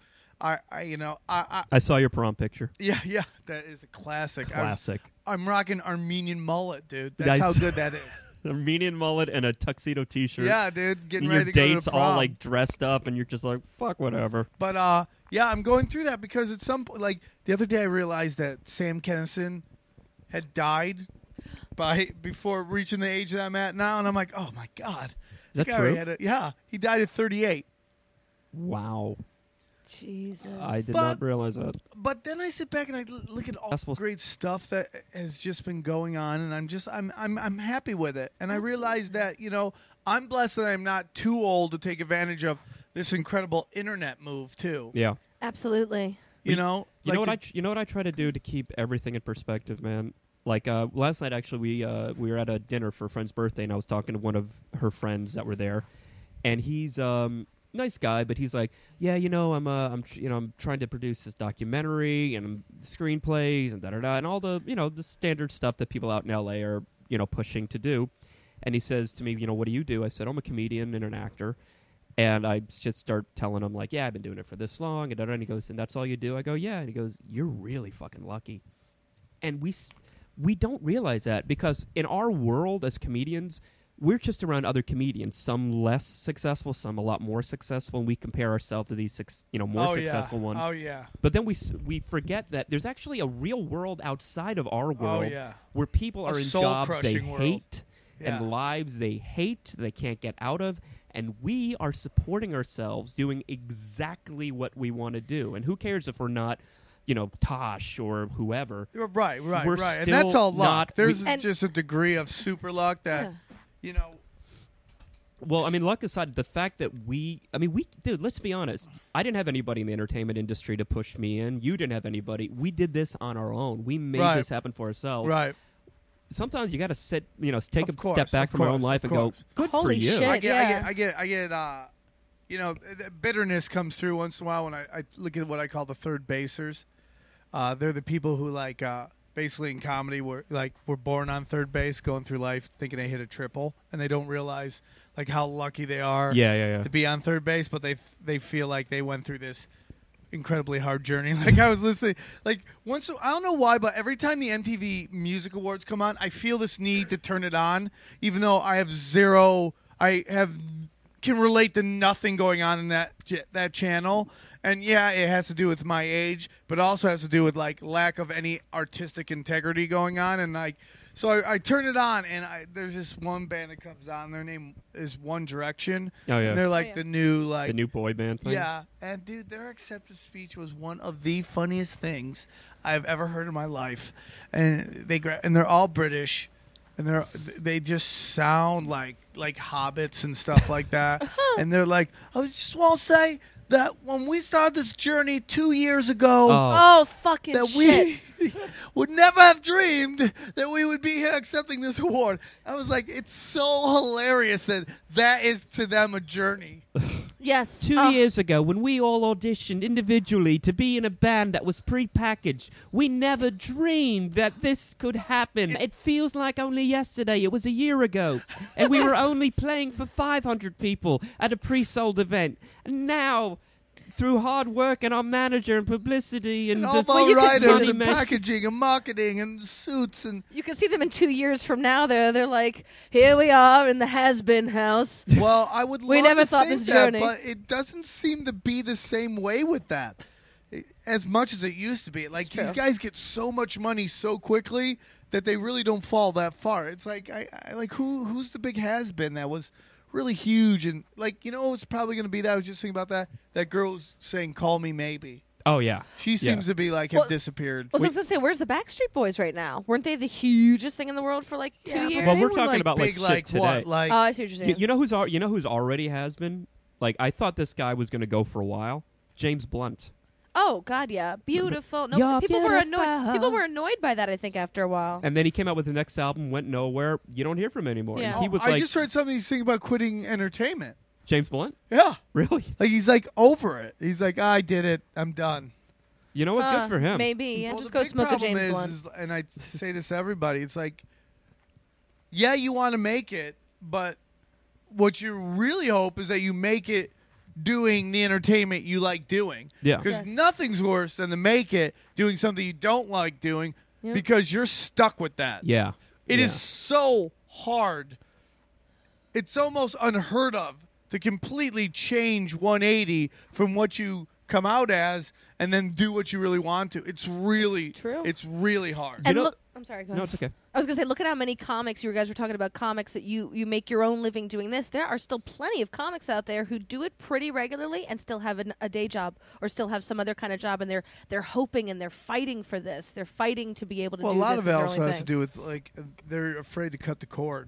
I saw your prom picture. Yeah, that is a classic. Classic. I'm rocking Armenian mullet, dude. That's Nice. how good that is. Armenian mullet and a tuxedo T-shirt. Yeah, dude, getting And your ready to go to date's the all prom. like dressed up, and you're just like, fuck, whatever. But yeah, I'm going through that because at some point, like the other day, I realized that Sam Kinison had died before reaching the age that I'm at now, and I'm like, oh my god, Is that guy already true? had yeah, he died at 38. Wow. Jesus. I did But- not realize that. But then I sit back and I look at all That's the what- great stuff that has just been going on, and I'm happy with it. And I realize that I'm blessed that I'm not too old to take advantage of this incredible internet move too. Yeah. Absolutely. You know, You know like what I try to do to keep everything in perspective, man. Like last night, actually, we were at a dinner for a friend's birthday, and I was talking to one of her friends that were there, and he's nice guy, but he's like, yeah, I'm trying to produce this documentary and screenplays and da and all the the standard stuff that people out in LA are pushing to do. And he says to me, what do you do? I said, I'm a comedian and an actor. And I just start telling him, like, yeah, I've been doing it for this long. And he goes, and that's all you do? I go, yeah. And he goes, you're really fucking lucky. And we don't realize that because in our world as comedians, we're just around other comedians, some less successful, some a lot more successful, and we compare ourselves to these more successful ones. Oh yeah. But then we forget that there's actually a real world outside of our world yeah. where people A are in jobs they soul-crushing world. hate Yeah. and lives they hate, they can't get out of, and we are supporting ourselves doing exactly what we want to do. And who cares if we're not, Tosh or whoever. Right. We're And that's still all luck. not- There's And- just a degree of super luck that Well, I mean, luck aside, the fact that dude, let's be honest. I didn't have anybody in the entertainment industry to push me in. You didn't have anybody. We did this on our own. We made Right. this happen for ourselves. Right. Sometimes you got to take Of a course, step back of from our own course, life of and go, course. good Holy for you. shit. I get Yeah. the bitterness comes through once in a while when I look at what I call the third basers. They're the people who basically in comedy we're born on third base, going through life thinking they hit a triple, and they don't realize how lucky they are Yeah. to be on third base, but they feel like they went through this incredibly hard journey. Like I was listening, once I don't know why, but every time the MTV Music Awards come on, I feel this need to turn it on, even though I can relate to nothing going on in that channel. And yeah, it has to do with my age, but also has to do with lack of any artistic integrity going on. And so I turn it on, and there's this one band that comes on. Their name is One Direction. Oh, yeah. And they're Oh, yeah. the new The new boy band thing. yeah, and dude, their acceptance speech was one of the funniest things I've ever heard in my life. And they're all British, and they just sound like hobbits and stuff like that. And they're like, I just want to say that when we started this journey 2 years ago, Oh, fucking that shit. we would never have dreamed that we would be here accepting this award. I was like, it's so hilarious that is to them a journey. Yes. 2 years ago, when we all auditioned individually to be in a band that was pre-packaged, we never dreamed that this could happen. It feels like only yesterday. It was a year ago. And we were only playing for 500 people at a pre-sold event. And now, through hard work and our manager and publicity and And all just of our writers money and man- packaging and marketing and suits and You can see them in 2 years from now. They're like, here we are in the has-been house. well, I would. We love never to thought think this that, journey. but it doesn't seem to be the same way with that, as much as it used to be. These true. guys get so much money so quickly that they really don't fall that far. It's who's the big has been that was really huge and it's probably going to be that. I was just thinking about that girl who's saying "Call Me Maybe." Oh, yeah. She seems to be have Well- disappeared. I was going to say, where's the Backstreet Boys right now? Weren't they the hugest thing in the world for 2 Yeah, but years? Well, they we're were, talking about, big, shit what? today. Oh, I see what you're saying. You know who's already has been? like I thought this guy was going to go for a while. James Blunt. Oh God, yeah, beautiful. No, You're people were annoyed. beautiful. People were annoyed by that. I think after a while. And then he came out with the next album, went nowhere. You don't hear from him anymore. Yeah. And he was I like, just read something he's thinking about quitting entertainment. James Blunt? Yeah. Really? Like he's like over it. He's like, I did it. I'm done. You know what? Good for him. Maybe. Yeah, Well, just the go big smoke a problem James Blunt. is, and I say this to everybody, it's like, yeah, you want to make it, but what you really hope is that you make it doing the entertainment you like doing. Yeah. Because Yes. nothing's worse than to make it doing something you don't like doing Yep. because you're stuck with that. Yeah. It Yeah. is so hard. It's almost unheard of to completely change 180 from what you come out as and then do what you really want to. It's really It's true. It's really hard. And know- look, I'm sorry. Go No, ahead. it's okay. I was gonna say, look at how many comics you guys were talking about. Comics that you make your own living doing this. There are still plenty of comics out there who do it pretty regularly and still have a day job or still have some other kind of job, and they're hoping and they're fighting for this. They're fighting to be able to Well, a do lot this of it as their also only has to thing. do with like they're afraid to cut the cord.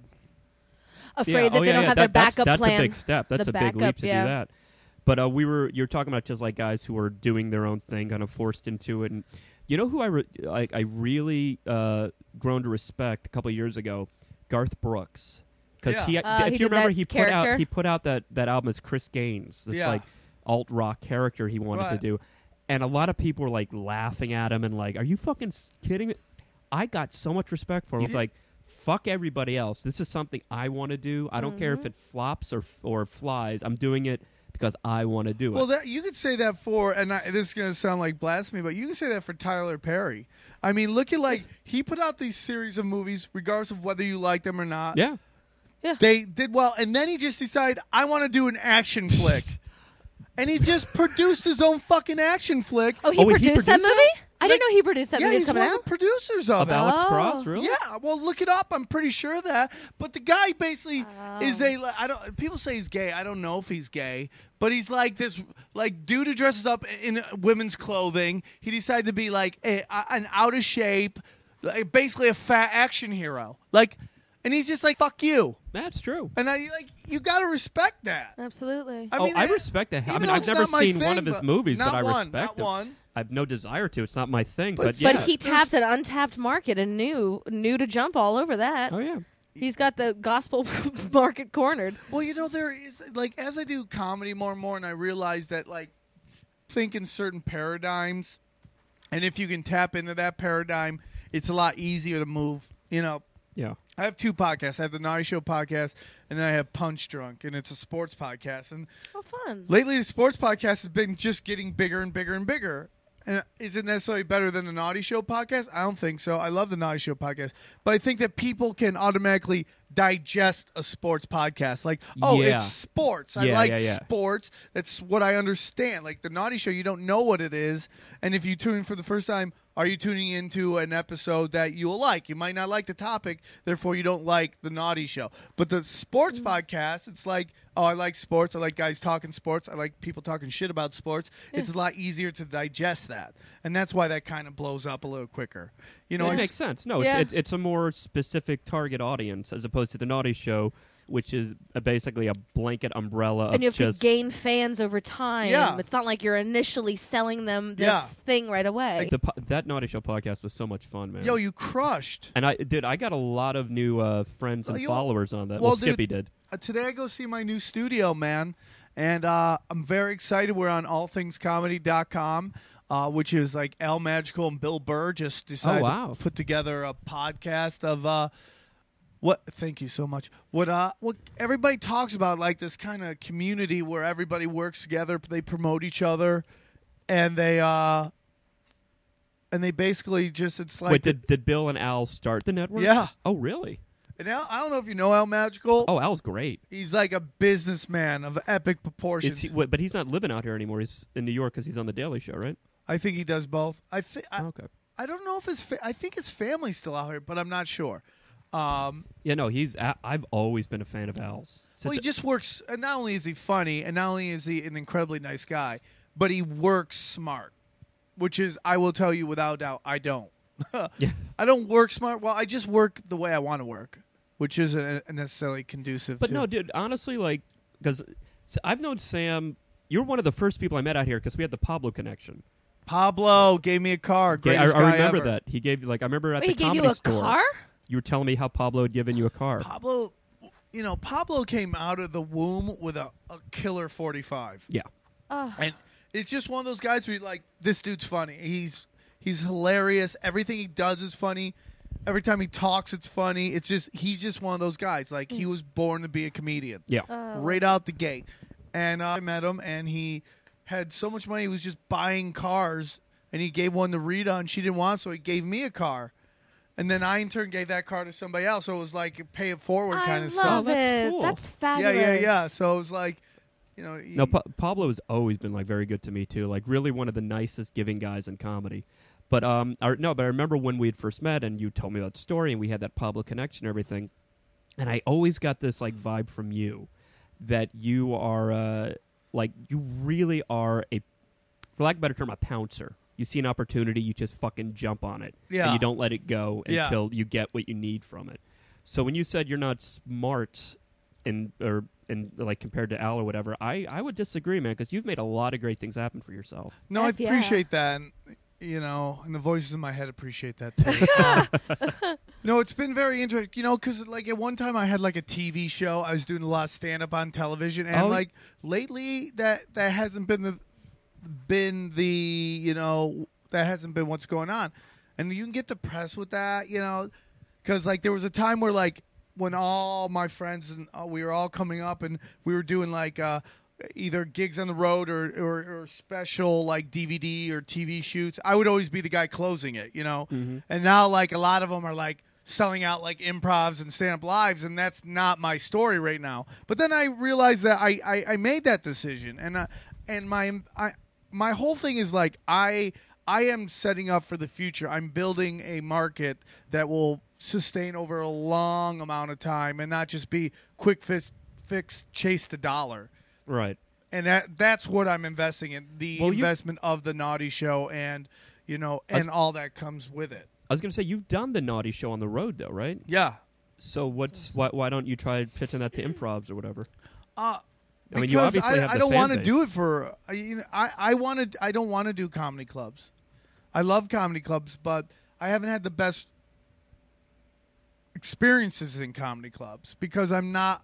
Afraid that Oh, they don't have their backup that's plan. a big step. That's The a big leap backup, to yeah. do that. But you're talking about just like guys who are doing their own thing, kind of forced into it. And you know who I really grown to respect a couple of years ago, Garth Brooks, because Yeah. if He you did remember, that he character? put out that album as Chris Gaines, this Yeah. like alt rock character he wanted to Right. do, and a lot of people were like laughing at him and like, "Are you fucking kidding me?" I got so much respect for him. He It's did- like, fuck everybody else. This is something I want to do. I don't care if it flops or flies. I'm doing it because I want to do it. Well, that you could say that for, and this is going to sound like blasphemy, but you can say that for Tyler Perry. I mean, look at like he put out these series of movies, regardless of whether you like them or not. yeah. They did well, and then he just decided I want to do an action flick, and he just produced his own fucking action flick. Oh, he Oh, wait, produced he that produced movie? that? I didn't know he produced that Yeah, movie he's coming one of out. the producers of Of it. Alex Oh. Cross, really? Yeah, well, look it up. I'm pretty sure of that. But the guy basically is I don't. People say he's gay. I don't know if he's gay, but he's like this like dude who dresses up in women's clothing. He decided to be like an out of shape, like, basically a fat action hero. Like, and he's just like fuck you. That's true. And you got to respect that. Absolutely. I respect that. I even mean, though I've it's never not my seen one thing, of his but- movies, not but I one, respect not him. one. I have no desire to. It's not my thing. But- But yeah. But he tapped an untapped market and knew to jump all over that. Oh yeah. He's got the gospel market cornered. Well, there is like as I do comedy more and more, and I realize that like think in certain paradigms, and if you can tap into that paradigm, it's a lot easier to move. Yeah. I have two podcasts. I have the Naughty Show podcast, and then I have Punch Drunk, and it's a sports podcast. And Oh, fun. lately, the sports podcast has been just getting bigger and bigger and bigger. And is it necessarily better than the Naughty Show podcast? I don't think so. I love the Naughty Show podcast. But I think that people can automatically digest a sports podcast. Like, oh, Yeah. it's sports. I Yeah, like yeah. sports. That's what I understand. Like the Naughty Show, you don't know what it is. And if you tune in for the first time, are you tuning into an episode that you'll like? You might not like the topic, therefore you don't like the Naughty Show. But the sports podcast, it's like, oh, I like sports. I like guys talking sports. I like people talking shit about sports. It's a lot easier to digest that. And that's why that kind of blows up a little quicker. It It makes sense. No, Yeah. it's a more specific target audience as opposed to the Naughty Show, which is basically a blanket umbrella And you of have just to gain fans over time. Yeah. It's not like you're initially selling them this Yeah. thing right away. that Naughty Show podcast was so much fun, man. Yo, you crushed. And I got a lot of new friends and You- followers on that. well, Well, dude, Skippy did. Today I go see my new studio, man. And I'm very excited. We're on allthingscomedy.com, which is like Al Magical and Bill Burr just decided wow. to put together a podcast of what. Thank you so much. What everybody talks about, like this kind of community where everybody works together, they promote each other, and they basically just it's like Wait, did Bill and Al start the network? Yeah. Oh, really? and I don't know if you know Al Magical. Oh, Al's great. He's like a businessman of epic proportions. But he's not living out here anymore. He's in New York because he's on the Daily Show, right? I think he does both. Okay. I don't know if I think his family's still out here, but I'm not sure. Yeah, no, I've always been a fan of Al's. Well, he just works. And not only is he funny, and not only is he an incredibly nice guy, but he works smart. Which is, I will tell you without doubt, I don't. Yeah. I don't work smart. Well, I just work the way I want to work, which isn't necessarily conducive. But to no, dude, honestly, like, because So I've known Sam. You're one of the first people I met out here because we had the Pablo connection. Pablo gave me a car. I Greatest guy remember ever. that. He gave I remember at Wait, he the gave comedy you a store. car? You were telling me how Pablo had given you a car. Pablo, Pablo came out of the womb with a killer 45. Yeah. And it's just one of those guys where you're like, this dude's funny. He's hilarious. Everything he does is funny. Every time he talks, it's funny. He's just one of those guys. Like, he was born to be a comedian. Yeah. Right out the gate. And I met him, and he had so much money, he was just buying cars, and he gave one to Rita, and she didn't want it, so he gave me a car. And then I, in turn, gave that car to somebody else, so it was like a pay it forward kind of I stuff. love that's it. cool. That's fabulous. Yeah. So it was like, No, Pablo has always been like very good to me too. Like really one of the nicest giving guys in comedy. But but I remember when we had first met and you told me about the story and we had that Pablo connection and everything. And I always got this like vibe from you that you are you really are for lack of a better term, a pouncer. You see an opportunity, you just fucking jump on it. Yeah. And you don't let it go Yeah. until you get what you need from it. So when you said you're not smart and like compared to Al or whatever, I would disagree, man, because you've made a lot of great things happen for yourself. No, I Heck yeah. appreciate that. And, and the voices in my head appreciate that too. No, it's been very interesting, because like at one time I had like a TV show. I was doing a lot of stand up on television, and Oh. like lately that hasn't been that hasn't been what's going on, and you can get depressed with that, because like there was a time where like when all my friends and we were all coming up and we were doing like either gigs on the road or special like DVD or TV shoots, I would always be the guy closing it, Mm-hmm. And now like a lot of them are like selling out like improvs and stand-up lives, and that's not my story right now. But then I realized that I made that decision, and my whole thing is like I am setting up for the future. I'm building a market that will sustain over a long amount of time and not just be quick fix chase the dollar. Right. And that's what I'm investing in, the investment of the Naughty Show and and all that comes with it. I was going to say, you've done the Naughty Show on the road, though, right? Yeah. So why don't you try pitching that to improvs or whatever? I mean, you Because obviously have I the don't fan want to base. do it for I don't want to do comedy clubs. I love comedy clubs, but I haven't had the best experiences in comedy clubs because I'm not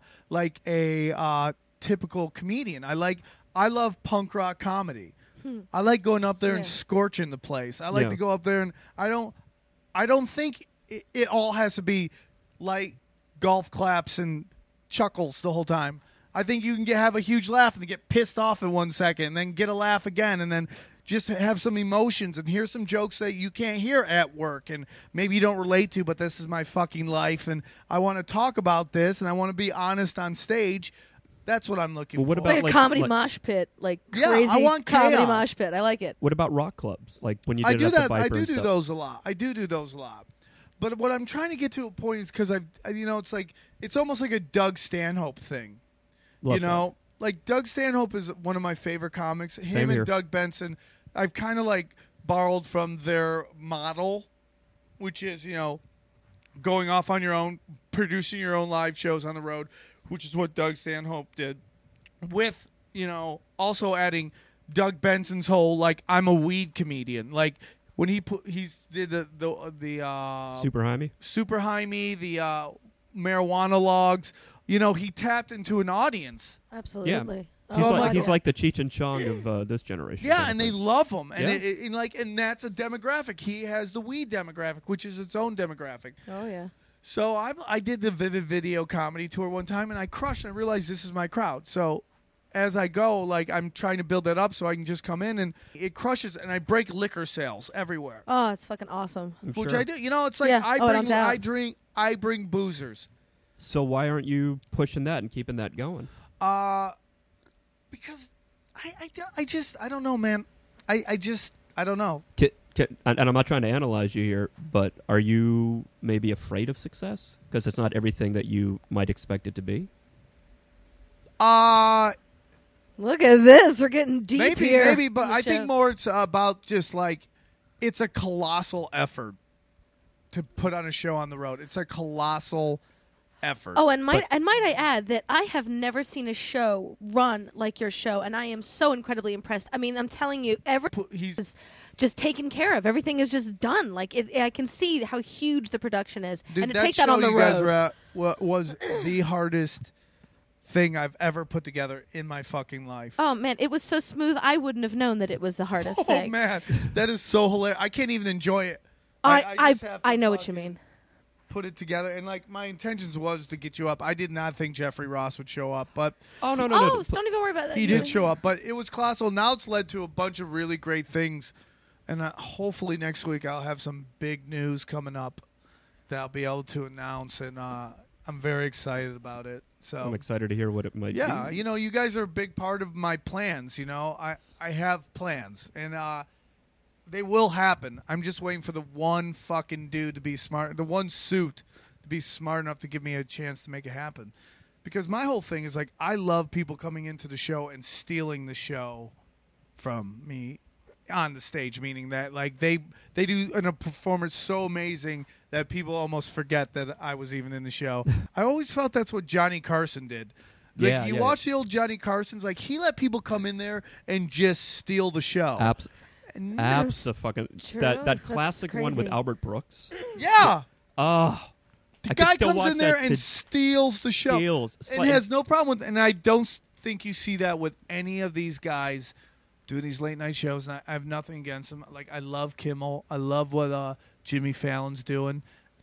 a typical comedian. I love punk rock comedy. I like going up there and Yeah. scorching the place. I like Yeah. to go up there and I don't think it all has to be like golf claps and chuckles the whole time. I think you can have a huge laugh and then get pissed off in 1 second and then get a laugh again and then just have some emotions and hear some jokes that you can't hear at work and maybe you don't relate to, but this is my fucking life and I want to talk about this and I want to be honest on stage. That's what I'm looking Well, what for. about It's like a comedy like- mosh pit, like Yeah, crazy I want comedy chaos. mosh pit. I like it. What about rock clubs? Like when you did I it do at the that. Viper I do and do stuff? those a lot. I do those a lot. But what I'm trying to get to a point is because it's like it's almost like a Doug Stanhope thing. Love Like Doug Stanhope is one of my favorite comics. Him Same and here. Doug Benson, I've kind of like borrowed from their model, which is going off on your own, producing your own live shows on the road, which is what Doug Stanhope did. With also adding Doug Benson's whole like I'm a weed comedian. Like when he did the Super Jaime? Super Jaime, the marijuana logs. He tapped into an audience. Absolutely. He's, Oh, like, my he's God. like the Cheech and Chong of this generation. Yeah, kind of and they thing. love him, and Yeah. and that's a demographic. He has the weed demographic, which is its own demographic. Oh yeah. So I did the Vivid Video comedy tour one time, and I crushed. And I realized this is my crowd. So as I go, like I'm trying to build that up so I can just come in and it crushes, and I break liquor sales everywhere, Oh, it's fucking awesome. I'm which sure. I do. It's like Yeah. I Oh, I don't bring doubt. I bring boozers. So why aren't you pushing that and keeping that going? Because I don't know, man. I don't know. And I'm not trying to analyze you here, but are you maybe afraid of success? Because it's not everything that you might expect it to be? Look at this. We're getting deep here. Maybe, but on the I show. think more it's about just like it's a colossal effort to put on a show on the road. It's a colossal effort. Oh, and might I add that I have never seen a show run like your show, and I am so incredibly impressed. I mean, I'm telling you, He's is just taken care of. Everything is just done. Like I can see how huge the production is, Dude, and to that take that on show the you guys road. were at was the hardest thing I've ever put together in my fucking life. Oh man, it was so smooth. I wouldn't have known that it was the hardest Oh thing. man, that is so hilarious. I can't even enjoy it. just have to I know what you fucking mean. Put it together, and like my intentions was to get you up. I did not think Jeffrey Ross would show up, but Oh no. Oh, don't even worry about that. he did show up. But it was colossal. Now it's led to a bunch of really great things, and hopefully next week I'll have some big news coming up that I'll be able to announce, and I'm very excited about it. So I'm excited to hear what it might be. yeah, you know, you guys are a big part of my plans. You know, I have plans, and they will happen. I'm just waiting for the one fucking dude to be smart, the one suit to be smart enough to give me a chance to make it happen. Because my whole thing is like, I love people coming into the show and stealing the show from me on the stage, meaning that like they do a performance so amazing that people almost forget that I was even in the show. I always felt that's what Johnny Carson did. Like, Yeah, you yeah. watch the old Johnny Carsons, like he let people come in there and just steal the show. And there's- True, that that's classic one with crazy. Albert Brooks. Yeah. Oh, The I could guy still comes watch in there that and to- steals the show. steals. And has no problem with, and I don't think you see that with any of these guys doing these late night shows. And I have nothing against them. Like I love Kimmel. I love what Jimmy Fallon's doing.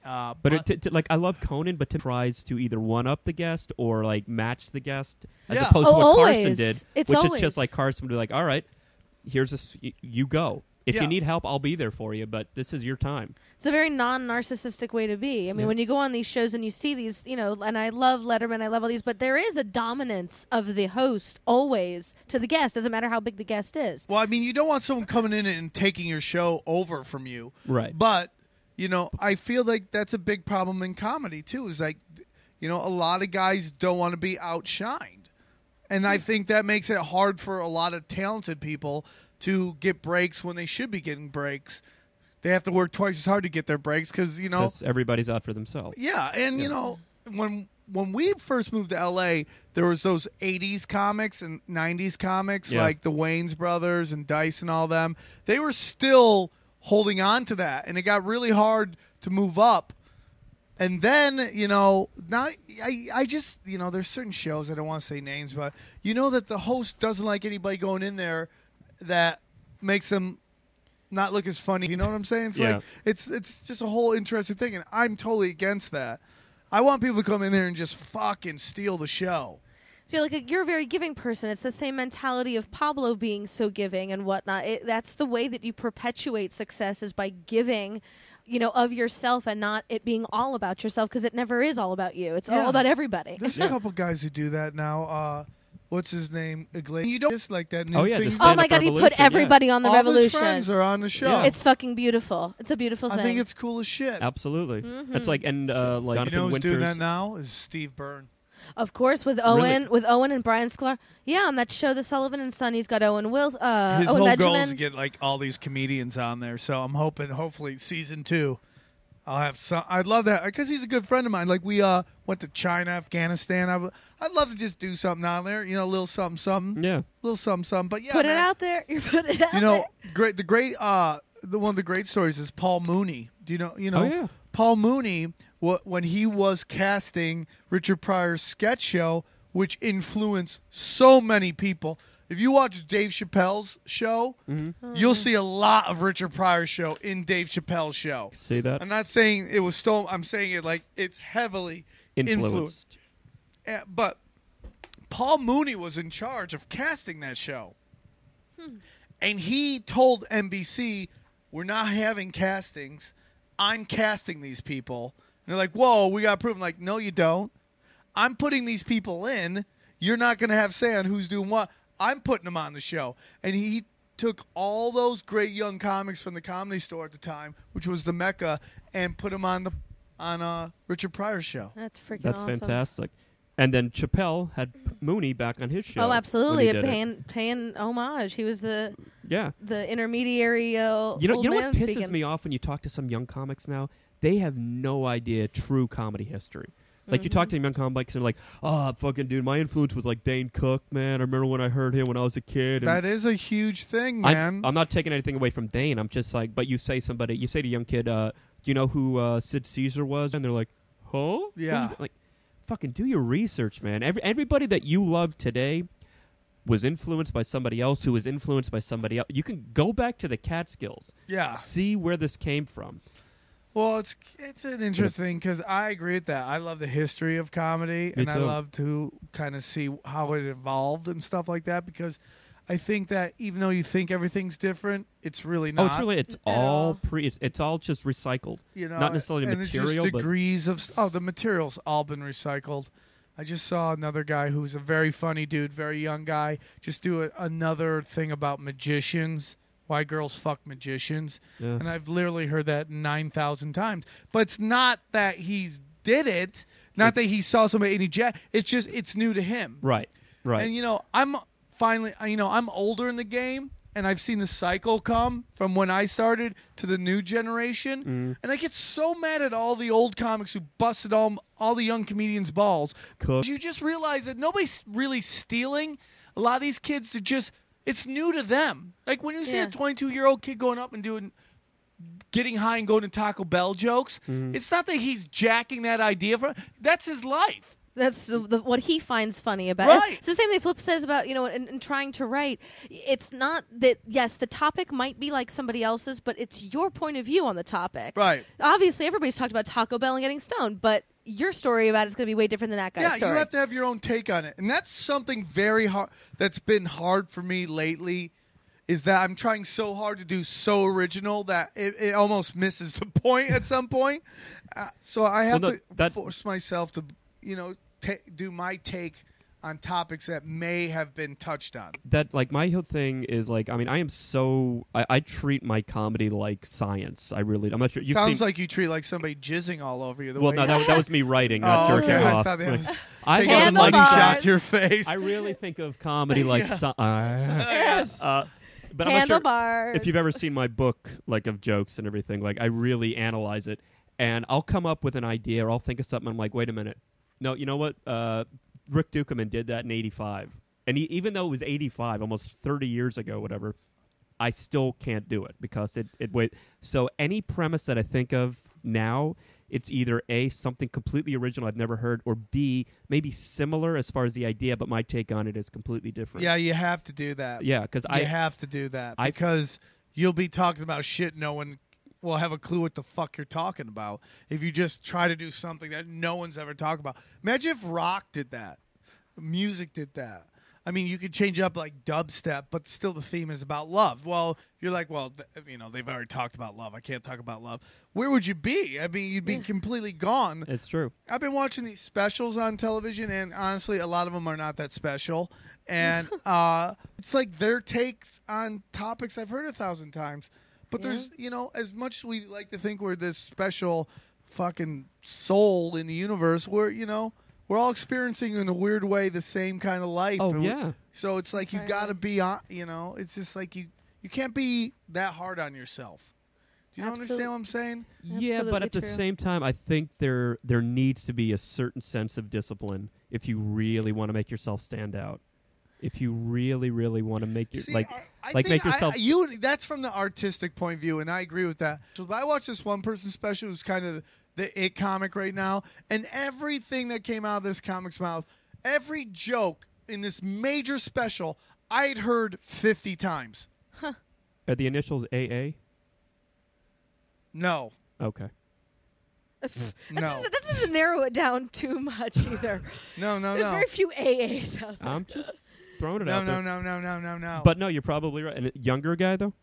But like I love Conan, but Tim tries to either one up the guest or like match the guest, as Yeah. opposed to what Carson always. did, It's which always. is just like Carson would be like, "All right, here's this, you go. If Yeah. you need help, I'll be there for you, but this is your time." It's a very non-narcissistic way to be. I mean, Yeah. when you go on these shows and you see these, you know, and I love Letterman, I love all these, but there is a dominance of the host always to the guest. Doesn't matter how big the guest is. Well, I mean, you don't want someone coming in and taking your show over from you. Right. But, you know, I feel like that's a big problem in comedy, too, is like, you know, a lot of guys don't want to be outshined. And I think that makes it hard for a lot of talented people to get breaks when they should be getting breaks. They have to work twice as hard to get their breaks because, you know, Because everybody's out for themselves. yeah, and you know, when we first moved to LA, there was those 80s comics and 90s comics Yeah. like the Wayans brothers and Dice and all them. They were still holding on to that, and it got really hard to move up. And then, you know, now I just, you know, there's certain shows, I don't want to say names, but you know that the host doesn't like anybody going in there that makes them not look as funny. You know what I'm saying? It's Yeah. like it's just a whole interesting thing, and I'm totally against that. I want people to come in there and just fucking steal the show. So you're a very giving person. It's the same mentality of Pablo being so giving and whatnot. That's the way that you perpetuate success is by giving, you know, of yourself and not it being all about yourself because it never is all about you. It's Yeah. all about everybody. There's a couple guys who do that now. What's his name? Iglesias. You don't just like that new Oh, yeah, thing. the he's Oh Stand my Up God, he put Revolution, yeah. everybody on the all revolution. his friends are on the show. Yeah. It's fucking beautiful. It's a beautiful I thing. think it's cool as shit. Absolutely. Mm-hmm. It's like, and like You Jonathan know who's Winters. doing that now? Is Steve Byrne. Of course, with Owen, and Brian Sklar. Yeah, on that show, The Sullivan and Son, he's got Owen His Owen whole goal is Benjamin. to get like all these comedians on there. So I'm hoping, hopefully, season 2, I'll have some. I'd love that because he's a good friend of mine. Like we went to China, Afghanistan. I'd love to just do something down there. You know, a little something, something. Yeah. Little something, something. But yeah, Put it man. out there. You're putting it out You know, there. one of the great stories is Paul Mooney. Do you know? Oh, yeah. Paul Mooney, when he was casting Richard Pryor's sketch show, which influenced so many people. If you watch Dave Chappelle's show, you'll see a lot of Richard Pryor's show in Dave Chappelle's show. See that? I'm not saying it was stolen. I'm saying it like it's heavily influenced. But Paul Mooney was in charge of casting that show. And he told NBC, we're not having castings. I'm casting these people. And they're like, whoa, we got proof. I'm like, no, you don't. I'm putting these people in. You're not going to have say on who's doing what. I'm putting them on the show. And he took all those great young comics from the Comedy Store at the time, which was the Mecca, and put them on Richard Pryor's show. That's freaking That's awesome. fantastic. And then Chappelle had Mooney back on his show. Oh, absolutely. when he did it. Paying homage. He was the Yeah. intermediary. You know old what man pisses speaking. me off when you talk to some young comics now? They have no idea true comedy history. Like you talk to young comics and like, fucking dude, my influence was like Dane Cook, man. I remember when I heard him when I was a kid. And That is a huge thing, man. I'm not taking anything away from Dane. I'm just like, but you say to a young kid, do you know who Sid Caesar was? And they're like, huh? Yeah. Like, fucking do your research, man. Everybody that you love today was influenced by somebody else who was influenced by somebody else. You can go back to the Catskills. Yeah. See where this came from. Well, it's an interesting because I agree with that. I love the history of comedy, and I too. love to kind of see how it evolved and stuff like that. Because I think that even though you think everything's different, it's really not. It's all it's all just recycled. You know, not necessarily and material, it's just but degrees of the material's all been recycled. I just saw another guy who's a very funny dude, very young guy, just do another thing about magicians. Why girls fuck magicians. Yeah. And I've literally heard that 9,000 times. But it's not that he did it, not that he saw somebody and he it's just, it's new to him. right. And, I'm I'm older in the game, and I've seen the cycle come from when I started to the new generation. And I get so mad at all the old comics who busted all the young comedians' balls. Cook. You just realize that nobody's really stealing. A lot of these kids are just... It's new to them. Like when you see a 22-year-old kid going up and getting high and going to Taco Bell jokes, it's not that he's jacking that idea from. That's his life. That's what he finds funny about it. Right. It's the same thing Flip says about, in trying to write. It's not that, yes, the topic might be like somebody else's, but it's your point of view on the topic. Right. Obviously, everybody's talked about Taco Bell and getting stoned, but your story about it's going to be way different than that guy's story. You have to have your own take on it. And that's something very hard that's been hard for me lately, is that I'm trying so hard to do so original that it almost misses the point at some point. So I have to force myself to, do my take on topics that may have been touched on. That, like, my whole thing is, like, I mean, I treat my comedy like science. I'm not sure. Sounds like you treat like somebody jizzing all over you. That was me writing, not jerking okay. off. I thought that was I taking a have money Handlebars. shot to your face. I really think of comedy like Yes. but I'm not sure Handlebars. if you've ever seen my book, like, of jokes and everything. Like, I really analyze it, and I'll come up with an idea, or I'll think of something. I'm like, wait a minute, no, you know what? Rick Dukeman did that in '85, and even though it was '85, almost 30 years ago, whatever, I still can't do it because it wait. So any premise that I think of now, it's either A, something completely original I've never heard, or B, maybe similar as far as the idea, but my take on it is completely different. Yeah, you have to do that. Yeah, because you have to do that because you'll be talking about shit no one will have a clue what the fuck you're talking about if you just try to do something that no one's ever talked about. Imagine if rock did that, music did that. I mean, you could change up like dubstep, but still the theme is about love. Well, you're like, they've already talked about love. I can't talk about love. Where would you be? I mean, you'd be completely gone. It's true. I've been watching these specials on television, and honestly, a lot of them are not that special. And it's like their takes on topics I've heard 1,000 times. But there's, as much as we like to think we're this special fucking soul in the universe, we're all experiencing in a weird way the same kind of life. Oh, yeah. So it's like you got to be on, it's just like you can't be that hard on yourself. Do you understand what I'm saying? Yeah, but at the same time, I think there needs to be a certain sense of discipline if you really want to make yourself stand out. If you really, really want to make make yourself. That's from the artistic point of view, and I agree with that. So I watched this one person special who's kind of the it comic right now, and everything that came out of this comic's mouth, every joke in this major special, I had heard 50 times. Huh. Are the initials AA? No. Okay. That doesn't narrow it down too much either. No. There's very few AAs out there. I'm just throwing it out there. No. But no, you're probably right. And a younger guy, though?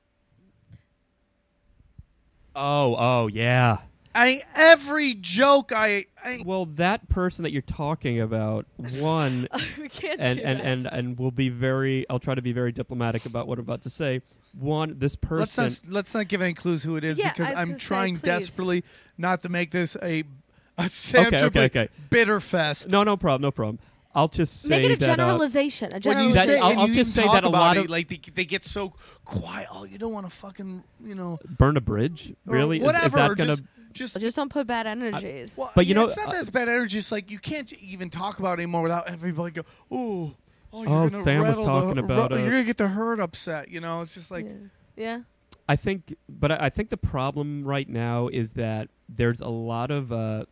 Oh, yeah. Every joke Well, that person that you're talking about, one, we can't and we'll be very. I'll try to be very diplomatic about what I'm about to say. One, this person. Let's not give any clues who it is because I'm trying desperately not to make this a okay. bitter fest. No problem. I'll just say Make it a that generalization. A When you generalization. say, I'll and you just even say talk that a about lot it, of- like they get so quiet. Oh, you don't want to fucking, burn a bridge. or Really? whatever. Is that or gonna? Just don't put bad energies. Well, But you know, it's not that it's bad energy. It's like you can't even talk about it anymore without everybody go, oh, you're Oh, gonna Sam was rattle talking the, about, you're gonna get the herd upset. It's just like, yeah. I think, but I think the problem right now is that there's a lot of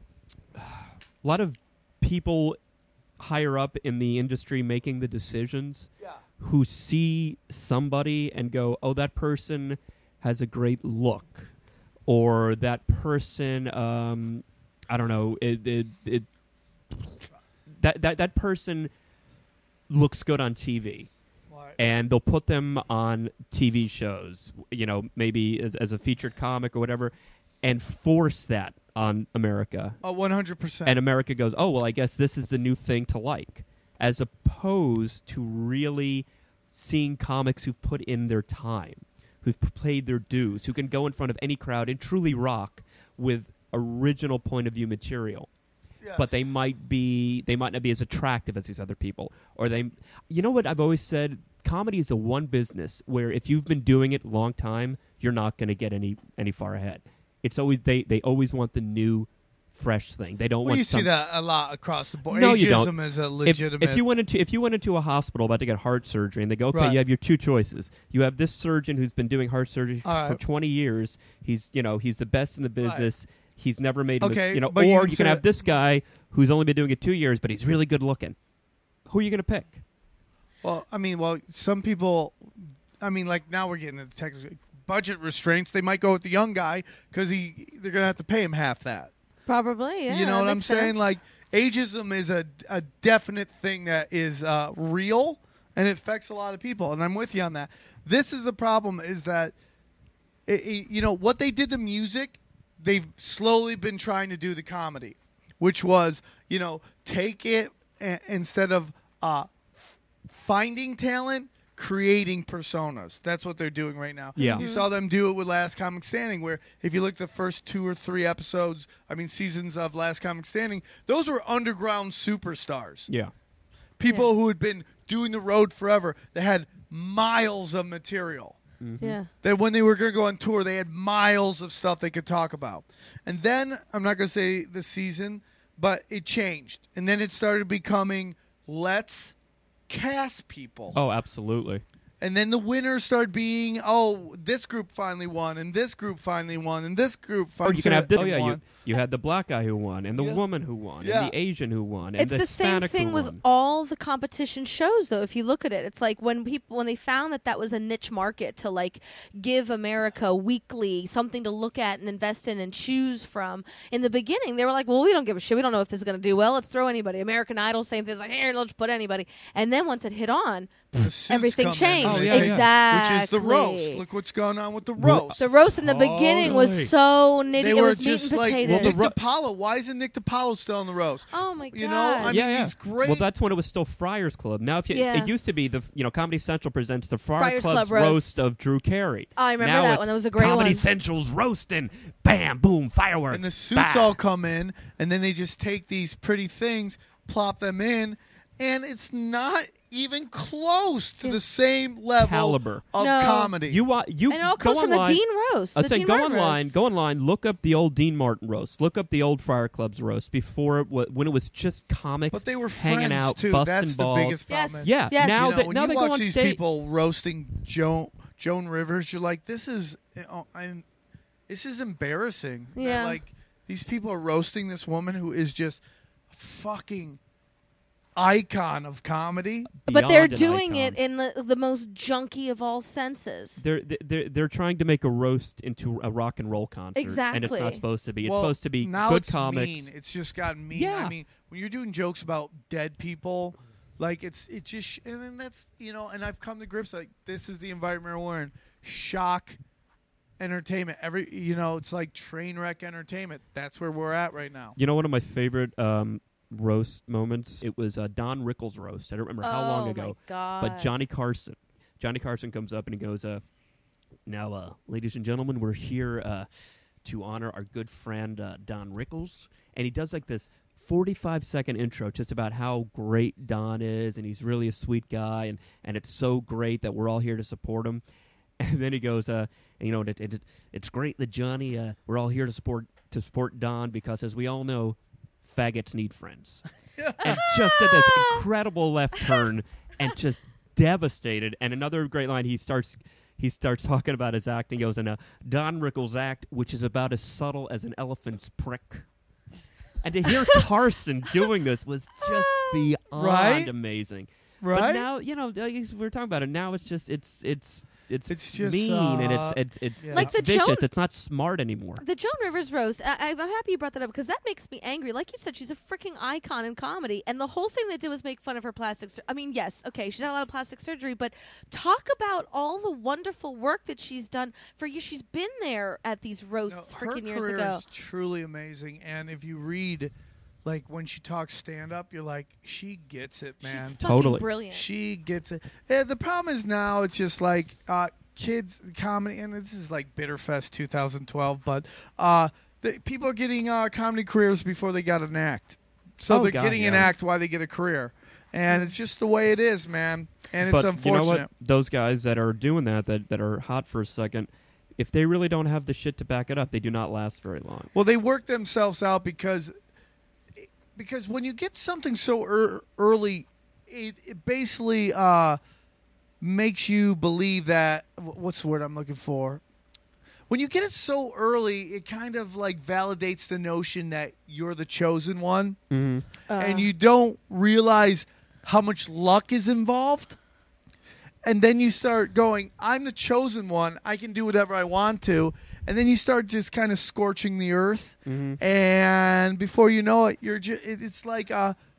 people higher up in the industry making the decisions who see somebody and go, "Oh, that person has a great look," or that person, I don't know, that person looks good on TV. And they'll put them on TV shows, maybe as a featured comic or whatever, and force that on America. 100%. And America goes, oh, well, I guess this is the new thing to like, as opposed to really seeing comics who've put in their time, who've played their dues, who can go in front of any crowd and truly rock with original point of view material. Yes. But they might not be as attractive as these other people. Or you know what I've always said? Comedy is the one business where if you've been doing it a long time, you're not going to get any far ahead. It's always they always want the new, fresh thing. They don't want. You see that a lot across the board. No, Ageism you don't. is a legitimate. If you went into a hospital about to get heart surgery and they go, okay, Right. you have your two choices. You have this surgeon who's been doing heart surgery All for right. 20 years. He's the best in the business. He's never made Okay, or but you you can said- have this guy who's only been doing it 2 years, but he's really good looking. Who are you going to pick? Some people. Like now we're getting into technical budget restraints. They might go with the young guy because they're gonna have to pay him half that. Probably, yeah. You know that what I'm makes saying? sense. Like ageism is a definite thing that is real and it affects a lot of people. And I'm with you on that. This is the problem: is that what they did to music, they've slowly been trying to do the comedy, which was take it instead of finding talent. Creating personas. That's what they're doing right now. Yeah. You saw them do it with Last Comic Standing, where if you look at the first 2 or 3 seasons of Last Comic Standing, those were underground superstars. Yeah. People who had been doing the road forever. They had miles of material. yeah. That when they were going to go on tour, they had miles of stuff they could talk about. And then, I'm not going to say the season, but it changed. And then it started becoming, let's cast people. Oh, absolutely. And then the winners started being, this group finally won, and this group finally won, and this group finally Or you can have won. you had the black guy who won, and the Yeah. woman who won, Yeah. and the Asian who won, and It's the same Hispanic thing who with won. all the competition shows, though. If you look at it, it's like when they found that was a niche market to like give America weekly something to look at and invest in and choose from. In the beginning, they were like, "Well, we don't give a shit. We don't know if this is going to do well. Let's throw anybody." American Idol, same thing. It's like, "Here, let's put anybody." And then once it hit on, The suits everything come in, changed. and yeah, they- yeah. Exactly. Which is the roast. Look what's going on with the roast. The roast in the beginning was Totally. so nitty. They It were was meat just and like, potatoes. Nick DiPaolo. Why isn't Nick DiPaolo still on the roast? Oh my god! You know, I mean, he's great. Well, that's when it was still Friars Club. Now, Yeah. it used to be Comedy Central presents the Friars Club's Club roast. roast of Drew Carey. I remember Now that it's one. That was a great Comedy one. Central's roasting, bam, boom, fireworks, And the suits bah. all come in, and then they just take these pretty things, plop them in, and it's not even close to the same level Caliber. of No. comedy. You and it all go comes from online. the Dean roast. I'd the say Dean go Martin online, roast. go online, look up the old Dean Martin roast, look up the old Friar Club's roast before when it was just comics, but they were hanging friends out, too. busting That's balls. the biggest problem. Yes. Yeah, Yes. now You know, that when now you they go watch on these stage. people roasting Joan Rivers, you're like, this is embarrassing. that, Yeah. like these people are roasting this woman who is just a fucking icon of comedy. But they're Beyond an doing it icon. in the most junky of all senses. They're trying to make a roast into a rock and roll concert, and it's Exactly. not supposed to be. It's Well, supposed to be now good it's comics. Mean. It's just gotten mean. Yeah. I mean, when you're doing jokes about dead people, like it just, and then that's and I've come to grips like this is the environment we're in. Shock entertainment. It's like train wreck entertainment. That's where we're at right now. You know, one of my favorite roast moments. It was Don Rickles' roast. I don't remember how long ago, my God. but Johnny Carson comes up and he goes, "Now, ladies and gentlemen, we're here to honor our good friend Don Rickles," and he does like this 45-second intro just about how great Don is, and he's really a sweet guy, and it's so great that we're all here to support him. And then he goes, it's great that Johnny, we're all here to support Don because, as we all know, faggots need friends. And just did this incredible left turn and just devastated. And another great line, he starts talking about his act, and he goes, in a Don Rickles act, which is about as subtle as an elephant's prick. And to hear Carson doing this was just beyond amazing. Right? But now, we were talking about it. Now it's just it's just mean and it's yeah. Like it's the vicious. Joan- It's not smart anymore. The Joan Rivers roast, I'm happy you brought that up because that makes me angry. Like you said, she's a freaking icon in comedy, and the whole thing they did was make fun of her plastic I mean, yes, okay, she's had a lot of plastic surgery, but talk about all the wonderful work that she's done for you. She's been there at these roasts freaking years her ago. career is truly amazing, and if you read, like, when she talks stand-up, you're like, she gets it, man. She's fucking Totally. brilliant. She gets it. Yeah, the problem is now it's just like kids comedy, and this is like Bitterfest 2012, but people are getting comedy careers before they got an act. So they're getting an act while they get a career. And it's just the way it is, man. And it's But unfortunate. you know what? Those guys that are doing that are hot for a second, if they really don't have the shit to back it up, they do not last very long. Well, they work themselves out because when you get something so early, it basically makes you believe that what's the word I'm looking for? When you get it so early, it kind of like validates the notion that you're the chosen one, Mm-hmm. and you don't realize how much luck is involved. And then you start going, I'm the chosen one. I can do whatever I want to. And then you start just kind of scorching the earth. Mm-hmm. And before you know it, it's like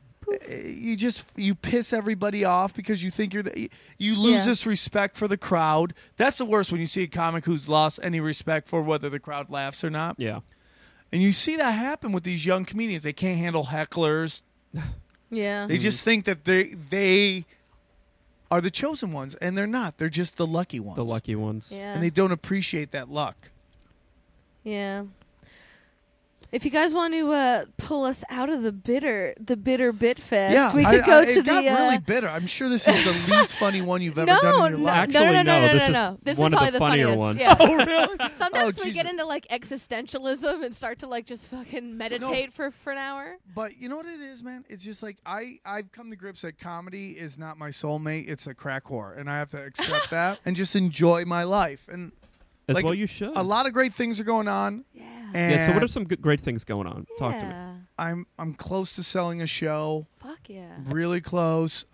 you piss everybody off because you think you lose this respect for the crowd. That's the worst when you see a comic who's lost any respect for whether the crowd laughs or not. Yeah. And you see that happen with these young comedians. They can't handle hecklers. Yeah. They just think that they are the chosen ones, and they're not. They're just the lucky ones. The lucky ones. Yeah. And they don't appreciate that luck. Yeah. If you guys want to pull us out of the bitter bit fest, we could go to it got really bitter. I'm sure this is the least funny one you've ever done in your life. Actually, no. this is This one is of probably the funnier funniest. ones. Yeah. Oh, really? Sometimes we Jesus. get into like existentialism and start to like just fucking meditate for an hour. But you know what it is, man? It's just like I've come to grips that comedy is not my soulmate. It's a crack whore, and I have to accept that and just enjoy my life. And As like, well you should. a lot of great things are going on. Yeah. And Yeah, so what are some great things going on? Talk to me. I'm close to selling a show. Fuck yeah. Really close.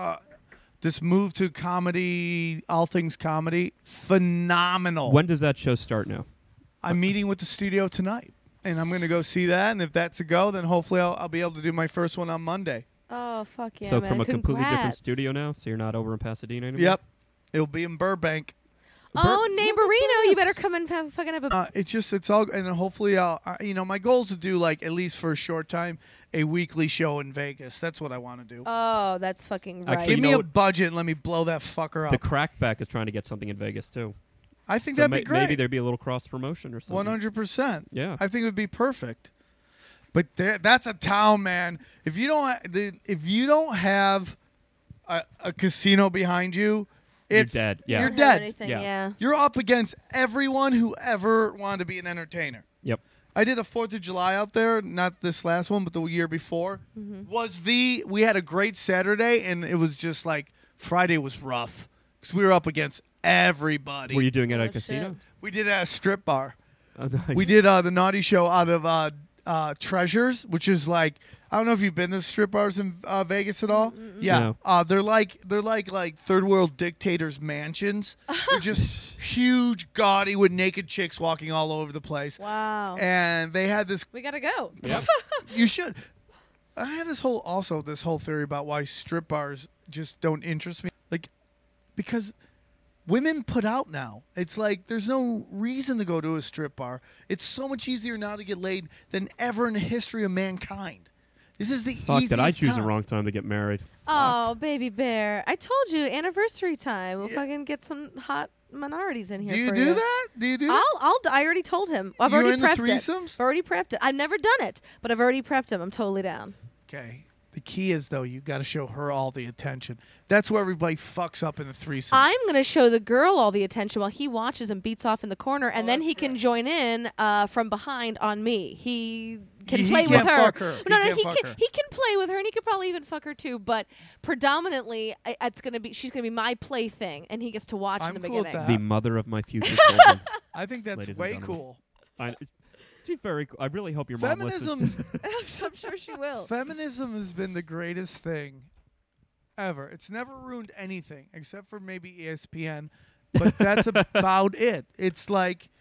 This move to comedy, all things comedy, phenomenal. When does that show start now? I'm meeting with the studio tonight, and I'm going to go see that. And if that's a go, then hopefully I'll be able to do my first one on Monday. Oh, fuck yeah, So man. from a completely different Congrats. studio now, so you're not over in Pasadena anymore? Yep, it'll be in Burbank. Oh, Neighborino, you better come and fucking have a... It's all, and hopefully my goal is to do like at least for a short time a weekly show in Vegas. That's what I want to do. Oh, that's fucking right. Actually, Give you me know a what? budget and let me blow that fucker up. The Crackback is trying to get something in Vegas too. I think So that'd be great. maybe there'd be a little cross promotion or something. 100%. Yeah. I think it would be perfect. But that's a town, man. If you don't have a casino behind you, You're it's dead. Yeah. You're Don't have dead. anything, Yeah. yeah. You're up against everyone who ever wanted to be an entertainer. Yep. I did a 4th of July out there, not this last one, but the year before. Mm-hmm. We had a great Saturday, and it was just like Friday was rough because we were up against everybody. Were you doing it at a Oh, casino? shit. We did it at a strip bar. Oh, nice. We did the Naughty Show out of Treasures, which is like, I don't know if you've been to strip bars in Vegas at all. Yeah, they're like third world dictators' mansions. They're just huge, gaudy, with naked chicks walking all over the place. Wow. And they had this. We gotta go. Yep. You should. I have this whole theory about why strip bars just don't interest me. Like, because women put out now. It's like there's no reason to go to a strip bar. It's so much easier now to get laid than ever in the history of mankind. This is the Fuck, easiest did I choose time. the wrong time to get married? Oh, baby bear. I told you, anniversary time. We'll Yeah. fucking get some hot minorities in here. Do you for do that? Do you do that? I already told him. I've You already into prepped threesomes? it. I've already prepped it. I've never done it, but I've already prepped him. I'm totally down. Okay. The key is, though, you got to show her all the attention. That's where everybody fucks up in the threesome. I'm going to show the girl all the attention while he watches and beats off in the corner, and then that's he can right. join in from behind on me. He can He play can't with her. fuck her. No, He no, can't he fuck can. her. He can play with her, and he could probably even fuck her too. But predominantly, she's going to be my plaything, and he gets to watch I'm in the cool with beginning. that. The mother of my future children. I think that's Ladies and way gentlemen. cool. She's very cool. I really hope your mom Feminism, listens. I'm sure she will. feminism has been the greatest thing ever. It's never ruined anything except for maybe ESPN, but that's about it. It's like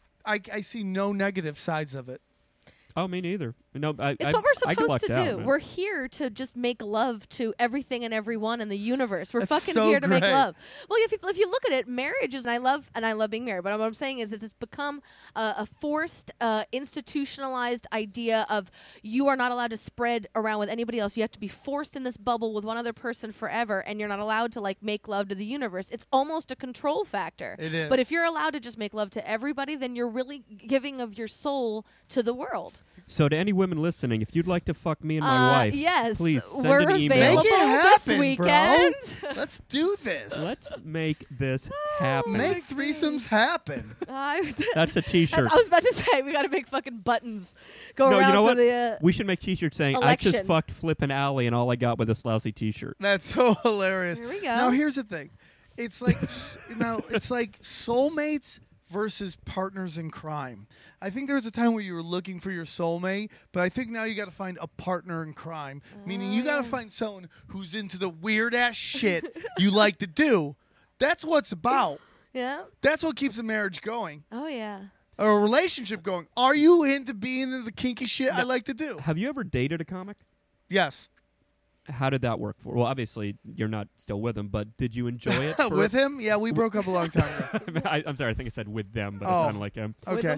I see no negative sides of it. Oh, me neither. No, It's what we're I get supposed lucked to out, do. man. We're here to just make love to everything and everyone in the universe. We're That's fucking so here to make great. love. Well, if you look at it, marriage is, and I love being married. But what I'm saying is, it's become a forced, institutionalized idea of you are not allowed to spread around with anybody else. You have to be forced in this bubble with one other person forever, and you're not allowed to like make love to the universe. It's almost a control factor. It is. But if you're allowed to just make love to everybody, then you're really giving of your soul to the world. So to any women listening, if you'd like to fuck me and my wife, yes, please send we're an email. available Make it happen, this weekend. bro. Let's do this. Let's make this happen. Make threesomes happen. That's a T-shirt. I was about to say we got to make fucking buttons go No, around you know for what? the. We should make T-shirts saying, "I just election. fucked Flippin' Alley, and all I got was this lousy T-shirt." That's so hilarious. Here we go. Now here's the thing. It's like it's like soulmates versus partners in crime. I think there was a time where you were looking for your soulmate, but I think now you got to find a partner in crime. Meaning you got to find someone who's into the weird ass shit you like to do. That's what it's about. Yeah. That's what keeps a marriage going. Oh yeah. Or a relationship going. Are you into being into the kinky shit I like to do? Have you ever dated a comic? Yes. How did that work for? Well, obviously you're not still with him, but did you enjoy it? for- With him? Yeah, we broke up a long time ago. I'm sorry, I think I said with them, but Oh. it sounded like him. With Okay. him?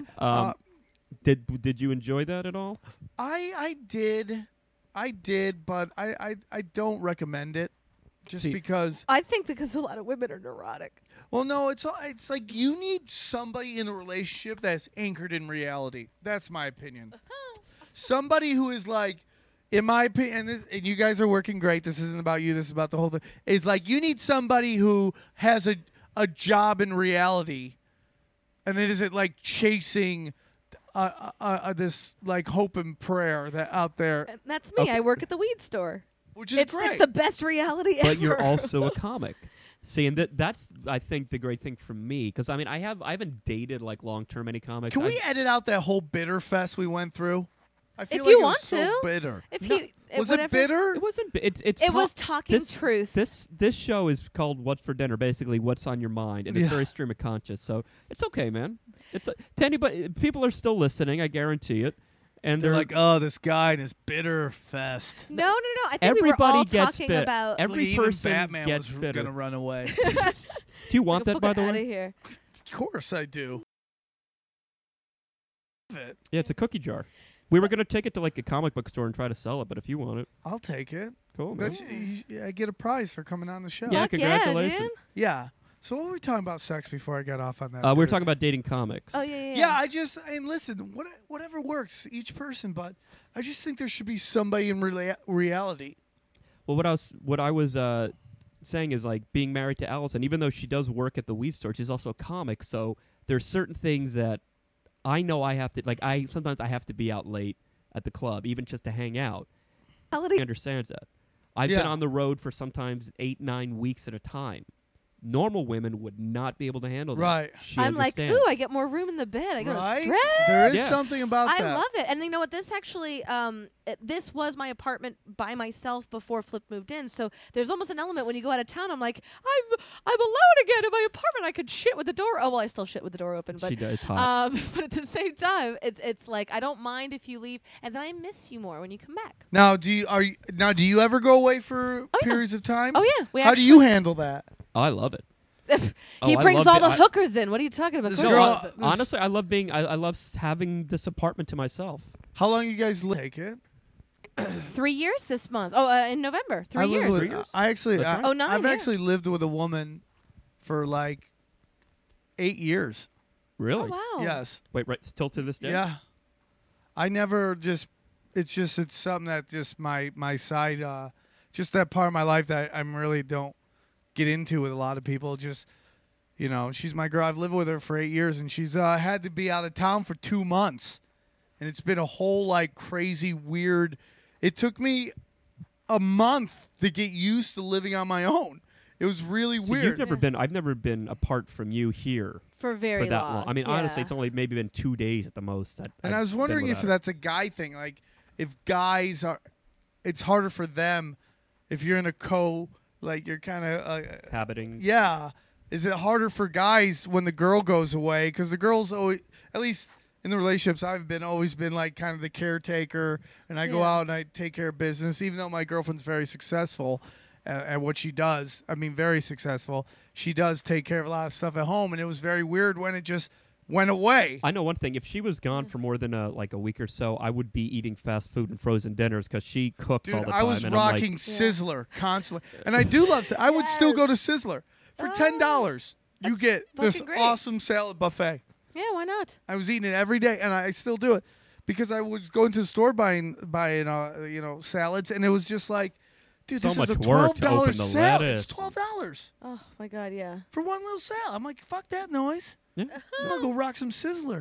Did you enjoy that at all? I did, but I don't recommend it, just See- because. I think because a lot of women are neurotic. Well, no, it's like you need somebody in a relationship that's anchored in reality. That's my opinion. Somebody who is like, in my opinion, and you guys are working great. This isn't about you. This is about the whole thing. It's like you need somebody who has a job in reality, and it isn't like chasing this like hope and prayer that out there, And that's me. Okay. I work at the weed store. which is great. It's the best reality ever. But you're also a comic. See, and that's I think the great thing for me, because I mean I haven't dated like long term any comics. Can we I've- edit out that whole bitter fest we went through? I feel If like you it want was so to. bitter. If No. you Was whatever- it bitter? It wasn't. It's It was talking this- truth. This show is called "What's for Dinner," basically what's on your mind, and it's Yeah. very stream of conscious. So it's okay, man. It's to anybody. People are still listening. I guarantee it. And They're like, oh, this guy and his bitter fest. no. I think we were Everybody all gets talking bit. about. Every Even person Batman gets was bitter. gonna run away. Do you want that, by the Out of way? here. Of course I do. Yeah, it's a cookie jar. We were gonna take it to like a comic book store and try to sell it, but if you want it, I'll take it. cool, man. That's, I get a prize for coming on the show. Yeah, Fuck congratulations. dude. Yeah. So what were we talking about sex before I got off on that? We were bridge? talking about dating comics. Oh yeah. Yeah, and listen, whatever works, each person, but I just think there should be somebody in reality. Well, what I was saying is like being married to Allison, even though she does work at the weed store, she's also a comic. So there's certain things that I know I have to like. Sometimes I have to be out late at the club, even just to hang out. She understands that. I've been Yeah. on the road for sometimes 8-9 weeks at a time. Normal women would not be able to handle that. Right. She I'm like, understands. ooh, I get more room in the bed. I go Right? to stretch. There is Yeah. something about I that. love it. And you know what? This actually, this was my apartment by myself before Flip moved in. So there's almost an element when you go out of town. I'm like, I'm alone again in my apartment. I could shit with the door. Oh well, I still shit with the door open, but She does. It's hot. but at the same time, it's like I don't mind if you leave, and then I miss you more when you come back. Now, do you ever go away for Oh, yeah. periods of time? Oh yeah, we How do you handle that? Oh, I love it. he I brings love all it. the hookers in. What are you talking about? This Of course girl- he loves it. Honestly, I love being. I love having this apartment to myself. How long you guys take it? 3 years this month. Oh, in November. 3 I live years. with- 3 years? I actually, That's right. Oh, 9, I've yeah. actually lived with a woman for like 8 years. Really? Oh, wow. Yes. Wait, right? Still to this day? Yeah. I never just. It's something that just my side. Just that part of my life that I really don't get into with a lot of people. Just, she's my girl. I've lived with her for 8 years, and she's had to be out of town for 2 months, and it's been a whole like crazy weird. It took me a month to get used to living on my own. It was really So weird. you've never been. I've never been apart from you here For very for that long. I mean, Yeah. honestly, it's only maybe been 2 days at the most. And I was wondering if that's a guy thing. Like, if guys are, it's harder for them if you're in a like you're kind of habiting. yeah. Is it harder for guys when the girl goes away? Because the girl's always, at least in the relationships I've been, always been like kind of the caretaker, and I go Yeah. out and I take care of business. Even though my girlfriend's very successful at what she does, I mean, very successful. She does take care of a lot of stuff at home, and it was very weird when it just went away. I know one thing. If she was gone for more than a week or so, I would be eating fast food and frozen dinners because she cooks all Dude, the I time. was and I'm rocking like, Sizzler constantly, and I do love. I would still go to Sizzler for $10. You That's get this fucking great. awesome salad buffet. Yeah, why not? I was eating it every day, and I still do it because I was going to the store buying salads, and it was just like, dude, So this much is a work to $12 open the salad. lettuce. It's $12 Oh my god, yeah. for one little salad. I'm like, fuck that noise. yeah. I'm gonna go rock some Sizzler.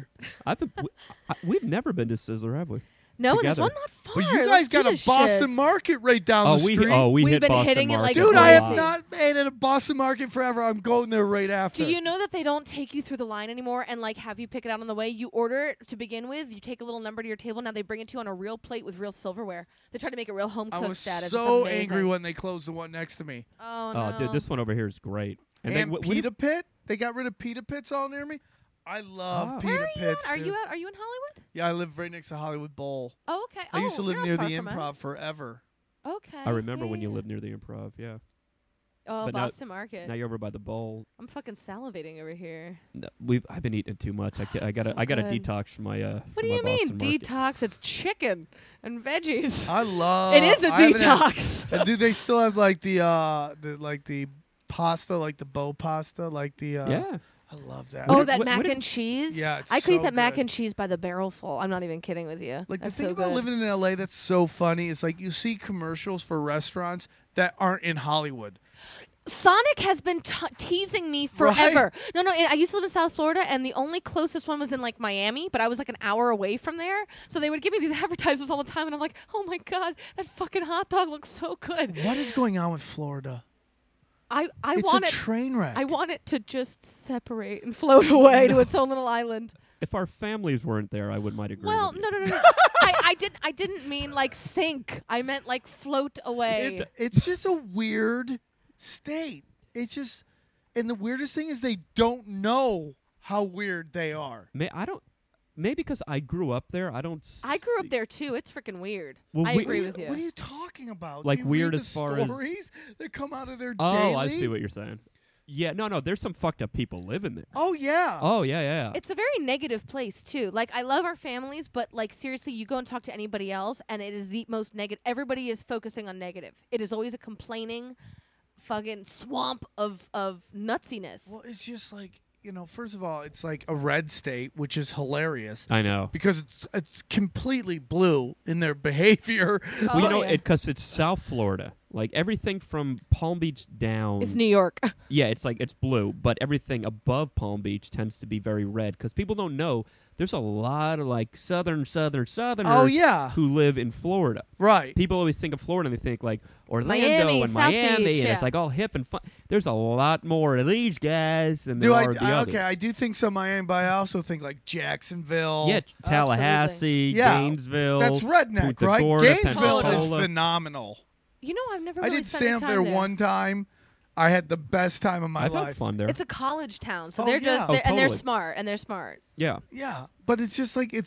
We've never been to Sizzler, have we? No, and there's Together. one not far. But you Let's guys do got a this Boston shit. Market right down the street. We We've hit been Boston hitting it Market like Dude, a I have lot. not been at a Boston Market forever. I'm going there right after. Do you know that they don't take you through the line anymore and like have you pick it out on the way? You order it to begin with. You take a little number to your table. Now they bring it to you on a real plate with real silverware. They try to make it real home I cooked was status. so It's amazing. angry when they closed the one next to me. Oh Oh, no, dude, this one over here is great. And, then what- Pita Pit, they got rid of Pita Pits all near me. I love Oh. Pita Where are you Pits. at? Are dude. you at? Are you in Hollywood? Yeah, I live right next to Hollywood Bowl. Oh, okay. I used to live you're near not the far from Improv us. forever. Okay. I remember yeah, when you yeah. lived near the Improv. Yeah. Oh, but now- Boston Market. Now you're over by the bowl. I'm fucking salivating over here. No, I've been eating it too much. I gotta So I gotta good. detox from my. What do you mean Market. detox? It's chicken and veggies. I love. It is a I haven't had- detox. and do they still have like the pasta, like the bow pasta, like the? Yeah. I love that. Oh, What- that what- mac what- and cheese. Yeah, it's I could eat so that mac good. and cheese by the barrel full. I'm not even kidding with you. Like That's the thing so about good. living in LA that's so funny is like you see commercials for restaurants that aren't in Hollywood. Sonic has been teasing me forever. No, I used to live in South Florida, and the only closest one was in like Miami, but I was like an hour away from there. So they would give me these advertisements all the time, and I'm like, oh my god, that fucking hot dog looks so good. What is going on with Florida? I It's want a it. train wreck. I want it to just separate and float away to its own little island. If our families weren't there, I might agree. Well, with you. no. I didn't mean like sink. I meant like float away. It's just a weird state. It's just, and the weirdest thing is they don't know how weird they are. Maybe because I grew up there, I don't. I grew see- up there too. It's freaking weird. Well, I we- agree What with are you. What are you talking about? Like Do you weird read as the far as- stories that come out of their Oh, daily? I see what you're saying. Yeah, no. There's some fucked up people living there. Oh yeah. Oh yeah. It's a very negative place too. Like I love our families, but like seriously, you go and talk to anybody else, and it is the most negative. Everybody is focusing on negative. It is always a complaining, fucking swamp of nutsiness. Well, it's just like, first of all, it's like a red state, which is hilarious I know. because it's completely blue in their behavior. Well, you know, yeah. because it's South Florida. Like everything from Palm Beach down. It's New York. Yeah, it's like it's blue, but everything above Palm Beach tends to be very red because people don't know there's a lot of like southerners Oh yeah. who live in Florida. Right. People always think of Florida and they think like Orlando Miami, and South Miami, Beach, and yeah. it's like all hip and fun. There's a lot more of these guys than there Do are the others. okay, I do think so, Miami, but I also think like Jacksonville. Yeah, Tallahassee, Yeah, Gainesville. That's redneck, Punta right? Gorda, Gainesville is Pensacola. phenomenal. You know, I've never. I really did spent any stand up time there one time. I had the best time of my I've life. had fun there. It's a college town, so Oh, they're yeah. just Oh, and they're totally. smart. yeah. Yeah, but it's just like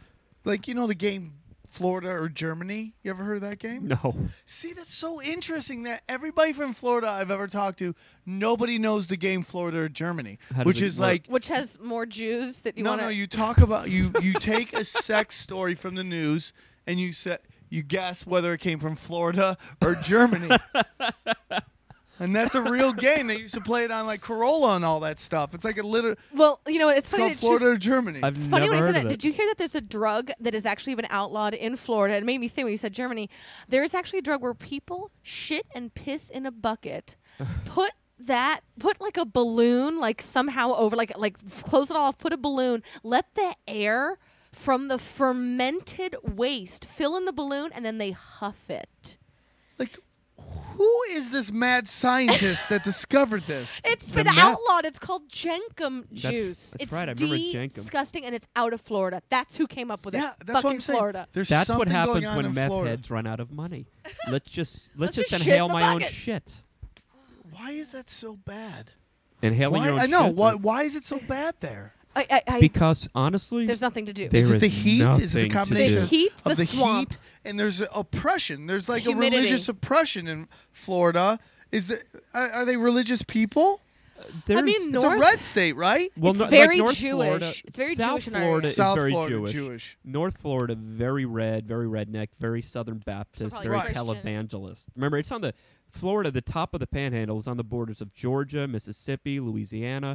the game Florida or Germany. You ever heard of that game? No. See, that's so interesting that everybody from Florida I've ever talked to, nobody knows the game Florida or Germany, How does which it is work? like Which has more Jews that you want to. you talk about you take a sex story from the news and you guess whether it came from Florida or Germany. And that's a real game. They used to play it on like Corolla and all that stuff. It's like a little. Well, you know, it's It's funny. called Florida or Germany. I've Funny never when you heard said of that. it. Did you hear that there's a drug that has actually been outlawed in Florida? It made me think when you said Germany. There is actually a drug where people shit and piss in a bucket, put like a balloon, like somehow over, like close it all off, put a balloon, let the air from the fermented waste fill in the balloon, and then they huff it. Like, who is this mad scientist that discovered this? It's The been ma- outlawed. It's called Jenkum juice. that's It's right, I remember Jenkum. disgusting, and it's out of Florida. That's who came up with Yeah, it. that's what Fucking I'm saying. Florida. There's That's something what happens going on when in meth Florida. heads run out of money. Let's just just shit inhale in a my own bucket. shit. Why is that so bad? Inhaling Why, your own I know. shit. Why is it so bad there? Because honestly, there's nothing to do. There Is it is the heat? Is it the nothing to combination do. The heat, of the the swamp. heat, and there's oppression? There's like Humidity. a religious oppression in Florida. Are they religious people? there's, I mean, It's North- a red state, right? well, It's no- like very North Jewish. Florida, It's very South Jewish in our Florida area. is South very Florida, Jewish. Jewish. North Florida, very red, very redneck, very Southern Baptist, probably very Christian. televangelist. Remember, it's on the Florida. The top of the Panhandle is on the borders of Georgia, Mississippi, Louisiana.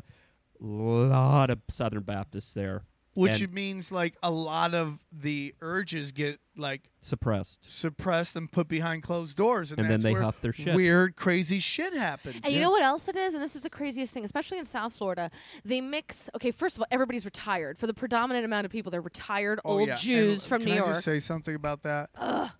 Lot of Southern Baptists there, Which and means like a lot of the urges get like suppressed, suppressed and put behind closed doors, and and then that's they where huff their shit. weird, crazy shit happens. And you know what else it is? And this is the craziest thing, especially in South Florida. They mix. Okay, first of all, everybody's retired. For the predominant amount of people, they're retired Oh, old yeah. Jews And from can New I York. just say something about that?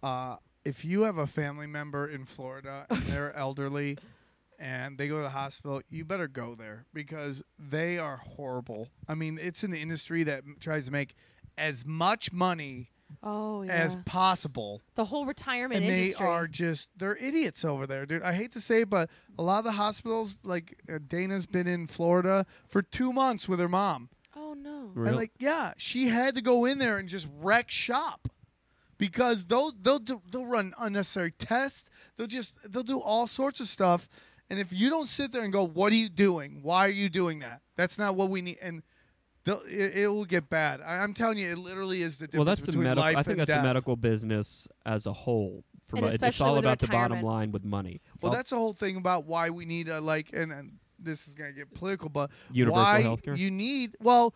If you have a family member in Florida and they're elderly and they go to the hospital, you better go there because they are horrible. I mean, it's an industry that tries to make as much money Oh yeah. as possible. The whole retirement And industry. they are they're idiots over there, dude. I hate to say it, but a lot of the hospitals, like Dana's been in Florida for 2 months with her mom. Oh no. Real- And like, yeah, she had to go in there and just wreck shop because they'll run unnecessary tests. They'll do all sorts of stuff. And if you don't sit there and go, "What are you doing? Why are you doing that?" That's not what we need. And it will get bad. I'm telling you, it literally is the difference well, that's the between medical. life I think and that's death. the medical business as a whole. And It's especially all with about the bottom retirement. line with money. Well, All- that's the whole thing about why we need a and this is gonna get political, but Universal why healthcare? you need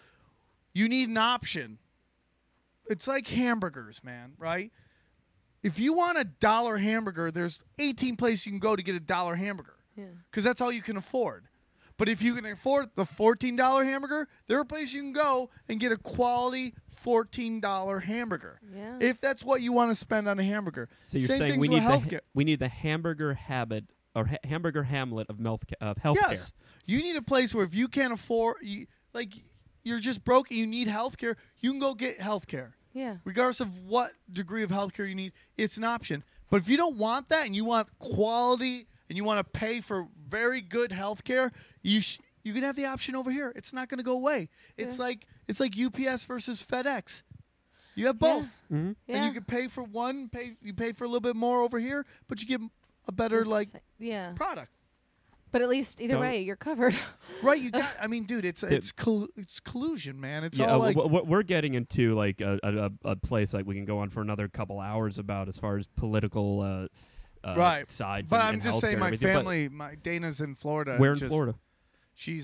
an option. It's like hamburgers, man, right? If you want a $1 hamburger, there's 18 places you can go to get a $1 hamburger Yeah. because that's all you can afford. But if you can afford the $14 hamburger, there are places you can go and get a quality $14 hamburger. Yeah. If that's what you want to spend on a hamburger. So you're Same saying things we with need healthcare. we need the hamburger habit or hamburger hamlet of healthcare. Yes. You need a place where if you can't afford, you're just broke and you need health care, you can go get health care. Yeah. Regardless of what degree of health care you need, it's an option. But if you don't want that and you want quality and you want to pay for very good health care, you can have the option over here. It's not going to go away. It's like UPS versus FedEx. You have both. Mm-hmm. Yeah. And you can pay for one, you pay for a little bit more over here, but you get a better yeah. product. But at least either Don't- way, you're covered. Right, you got. I mean, dude, it's collusion, man. It's Yeah, all like we're getting into like a place like we can go on for another couple hours about as far as political right sides. But and, I'm and just healthcare saying, and my everything. But family, my Dana's in Florida. where in just- Florida? She's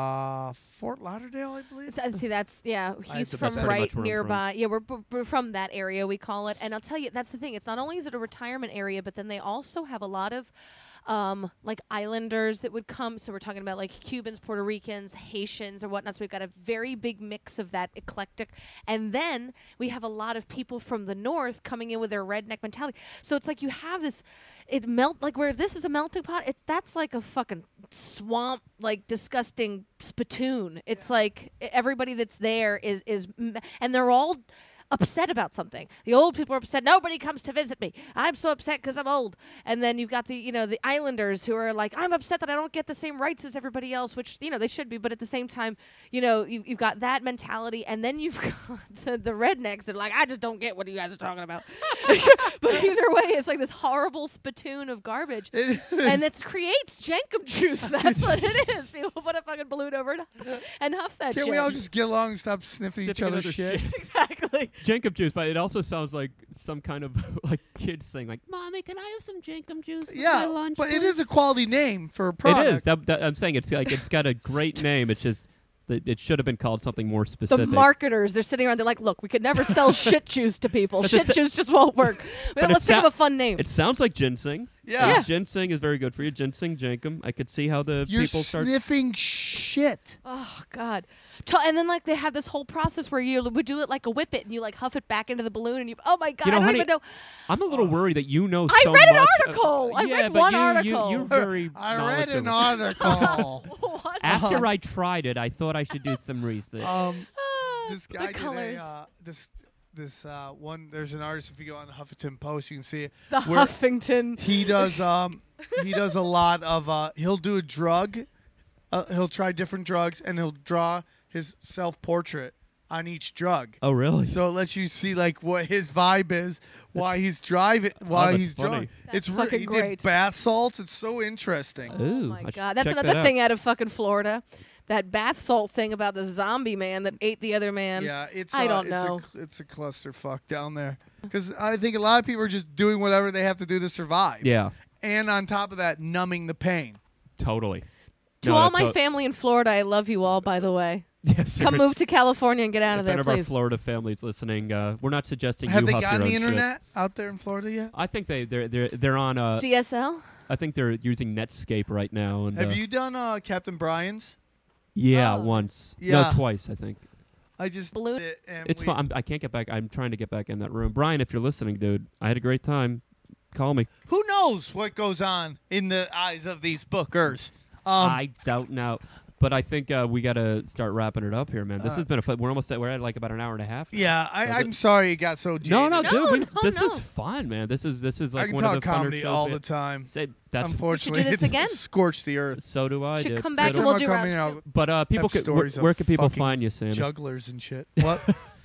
Fort Lauderdale, I believe. See, that's yeah. He's to from bet that's right much where I'm nearby. Yeah, we're from that area. We call it, and I'll tell you, that's the thing. It's not only is it a retirement area, but then they also have a lot of like islanders that would come. So we're talking about like Cubans, Puerto Ricans, Haitians, or whatnot. So we've got a very big mix of that eclectic, and then we have a lot of people from the north coming in with their redneck mentality. So it's like you have this, like where this is a melting pot. That's like a fucking swamp, like disgusting spittoon. It's like everybody that's there is, and they're all upset about something. The old people are upset. Nobody comes to visit me. I'm so upset because I'm old. And then you've got the islanders who are like, I'm upset that I don't get the same rights as everybody else, which, they should be. But at the same time, you've got that mentality. And then you've got the rednecks that are like, I just don't get what you guys are talking about. But either way, it's like this horrible spittoon of garbage. And it creates Jenkum juice. That's what it is. People put a fucking balloon over it and huff that Can't shit. we all just get along and stop sniffing each Sniffing other's other shit? Exactly. Jenkum juice, but it also sounds like some kind of like kids thing, like "Mommy, can I have some Jenkum juice for my Yeah, lunch?" but it please?" is a quality name for a product. It is. I'm saying it's like it's got a great name. It's just that it should have been called something more The specific. marketers, they're sitting around, they're like, look, we could never sell shit juice to people. But Shit it's- juice just won't work. but Let's it think of sou- a fun name. It sounds like ginseng. Yeah. Like, ginseng is very good for you. Ginseng, Jenkum. I could see how the You're people start. sniffing shit. Oh God! And then like they have this whole process where you would do it like a whippet, and you like huff it back into the balloon, and you. Oh my God! You know, I don't honey, even know. I'm a little worried that you know I so read an much. article. I Yeah, read but one you- article. You're very I read an knowledgeable. article. What? After I tried it, I thought I should do some research. This The guy did colours. this one. There's an artist. If you go on the Huffington Post, you can see it. The where Huffington. He does a lot of he'll do a drug. He'll try different drugs and he'll draw his self-portrait on each drug. Oh, really? So it lets you see like what his vibe is, why he's driving, why that's he's funny. drawing. That's It's really fucking he great. did bath salts. It's so interesting. Oh Ooh, my I should God! That's check another that thing out of fucking Florida. That bath salt thing about the zombie man that ate the other man. Yeah, it's I don't know. It's a clusterfuck down there because I think a lot of people are just doing whatever they have to do to survive. Yeah, And on top of that, numbing the pain. totally. To No, all that's my family in Florida, I love you all. By the way, Yes, come move to California and get out If of there, any of our please. Florida families listening, we're not suggesting Have you they huff gotten your the own shit. internet out there in Florida yet? I think they're on. DSL. I think they're using Netscape right now. And Have you done Captain Brian's? Yeah, Oh. once. Yeah. No, twice. I think I just Balloon- did it, and it's fun. I can't get back. I'm trying to get back in that room. Brian, if you're listening, dude, I had a great time. Call me. Who knows what goes on in the eyes of these bookers? I doubt now. But I think we got to start wrapping it up here, man. This has been a fun. We're at like about an hour and a half. now. Yeah, I'm sorry it got so jaded. No, No, dude. no, This no. is fun, man. This is like I can one talk of the funner comedy shows all we- the time. Say, that's Unfortunately, this it's again? scorched the earth. so do I. Should dude. come So back do and I. we'll do Someone round coming two. out But people have could. stories Where of can people fucking find you, Sam? jugglers and shit. What?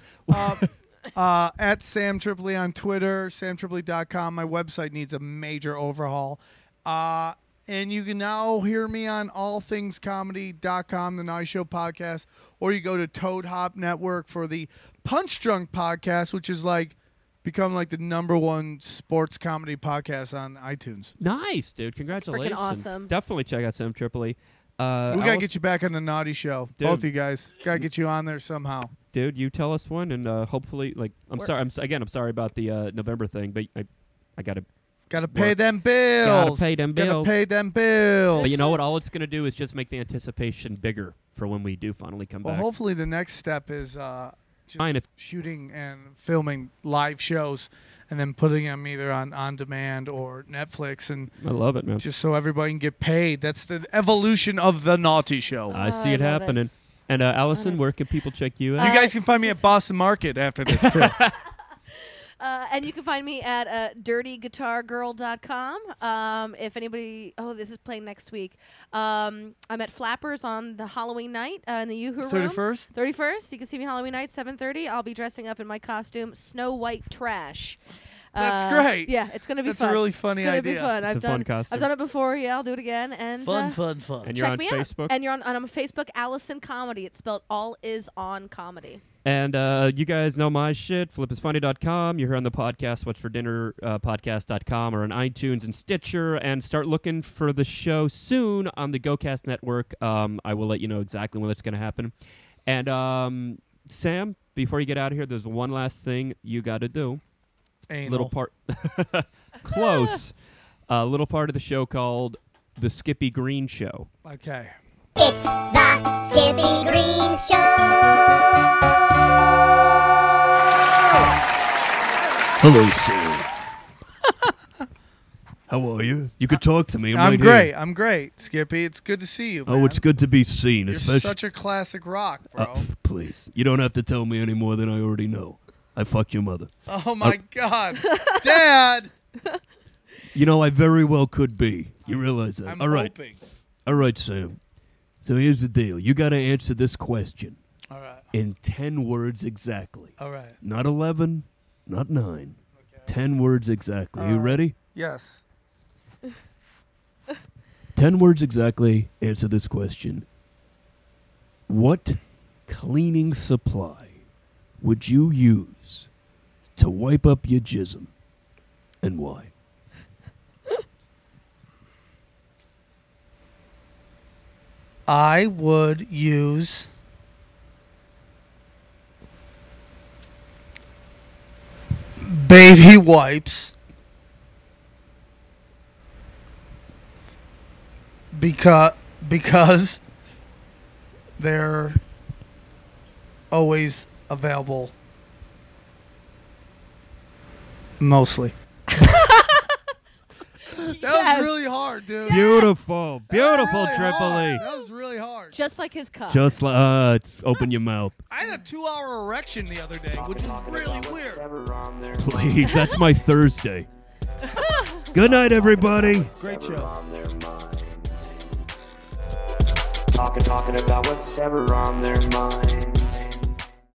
At Sam Tripoli on Twitter, samtripoli.com. My website needs a major overhaul. And you can now hear me on allthingscomedy.com, the Naughty Show podcast, or you go to Toad Hop Network for the Punch Drunk podcast, which is like become like the #1 sports comedy podcast on iTunes. Nice, dude. Congratulations. awesome. Definitely check out Sam Tripoli. We gotta get you back on the Naughty Show, Dude. both of you guys. Gotta get you on there somehow. Dude, you tell us when, and hopefully, like, I'm Where- sorry. I'm sorry about the November thing, but I got to. Gotta pay Work. them bills. Gotta pay them Gotta bills. pay them bills. But you know what? All it's gonna do is just make the anticipation bigger for when we do finally come Well, back. hopefully the next step is just Fine, if shooting and filming live shows and then putting them either on demand or Netflix, and I love it, man. just so everybody can get paid. That's the evolution of the Naughty Show. I see I it love it. happening. And Allison, Love it. where can people check you You out? guys can find me at Boston Market after this too. And you can find me at dirtyguitargirl.com. If anybody, this is playing next week. I'm at Flappers on the Halloween night in the Yoo-Hoo room. 31st. 31st. You can see me Halloween night, 7:30. I'll be dressing up in my costume, Snow White Trash. That's great. Yeah, it's gonna be That's fun. a really funny it's gonna idea. Be fun. It's I've a fun costume. I've done it before. Yeah, I'll do it again. And fun. And you're check on me Facebook. out. And you're on Facebook, Allison Comedy. It's spelled all is on comedy. And you guys know my shit, flipisfunny.com. You're here on the podcast, What's for Dinner podcast.com, or on iTunes and Stitcher. And start looking for the show soon on the GoCast network. I will let you know exactly when that's going to happen. And Sam, before you get out of here, there's one last thing you got to do. Anal. Little part. Close. A little part of the show called The Skippy Green Show. Okay. It's the Skippy Green Show. Hello, Sam. How are you? You could talk to me. I'm right great. here. I'm great, Skippy. It's good to see you. Oh, man. it's good to be seen, You're especially. such a classic rock, bro. Please, you don't have to tell me any more than I already know. I fucked your mother. Oh my God, Dad! You know, I very well could be. You realize that? I'm All right, hoping. all right, Sam. So here's the deal. You got to answer this question All right. in 10 words exactly. All right. Not 11, not 9. 10 words exactly. You All right. ready? Yes. 10 words exactly. Answer this question. What cleaning supply would you use to wipe up your jism, and why? I would use baby wipes because they're always available, mostly. That was really hard, dude. Beautiful, beautiful, Really Triple hard. E. That was really hard. Just like his cup. Just like, open your mouth. I had a 2-hour erection the other day, which is really weird. Please, that's my Thursday. Good night, everybody. Great show. Talking about what's ever on their mind.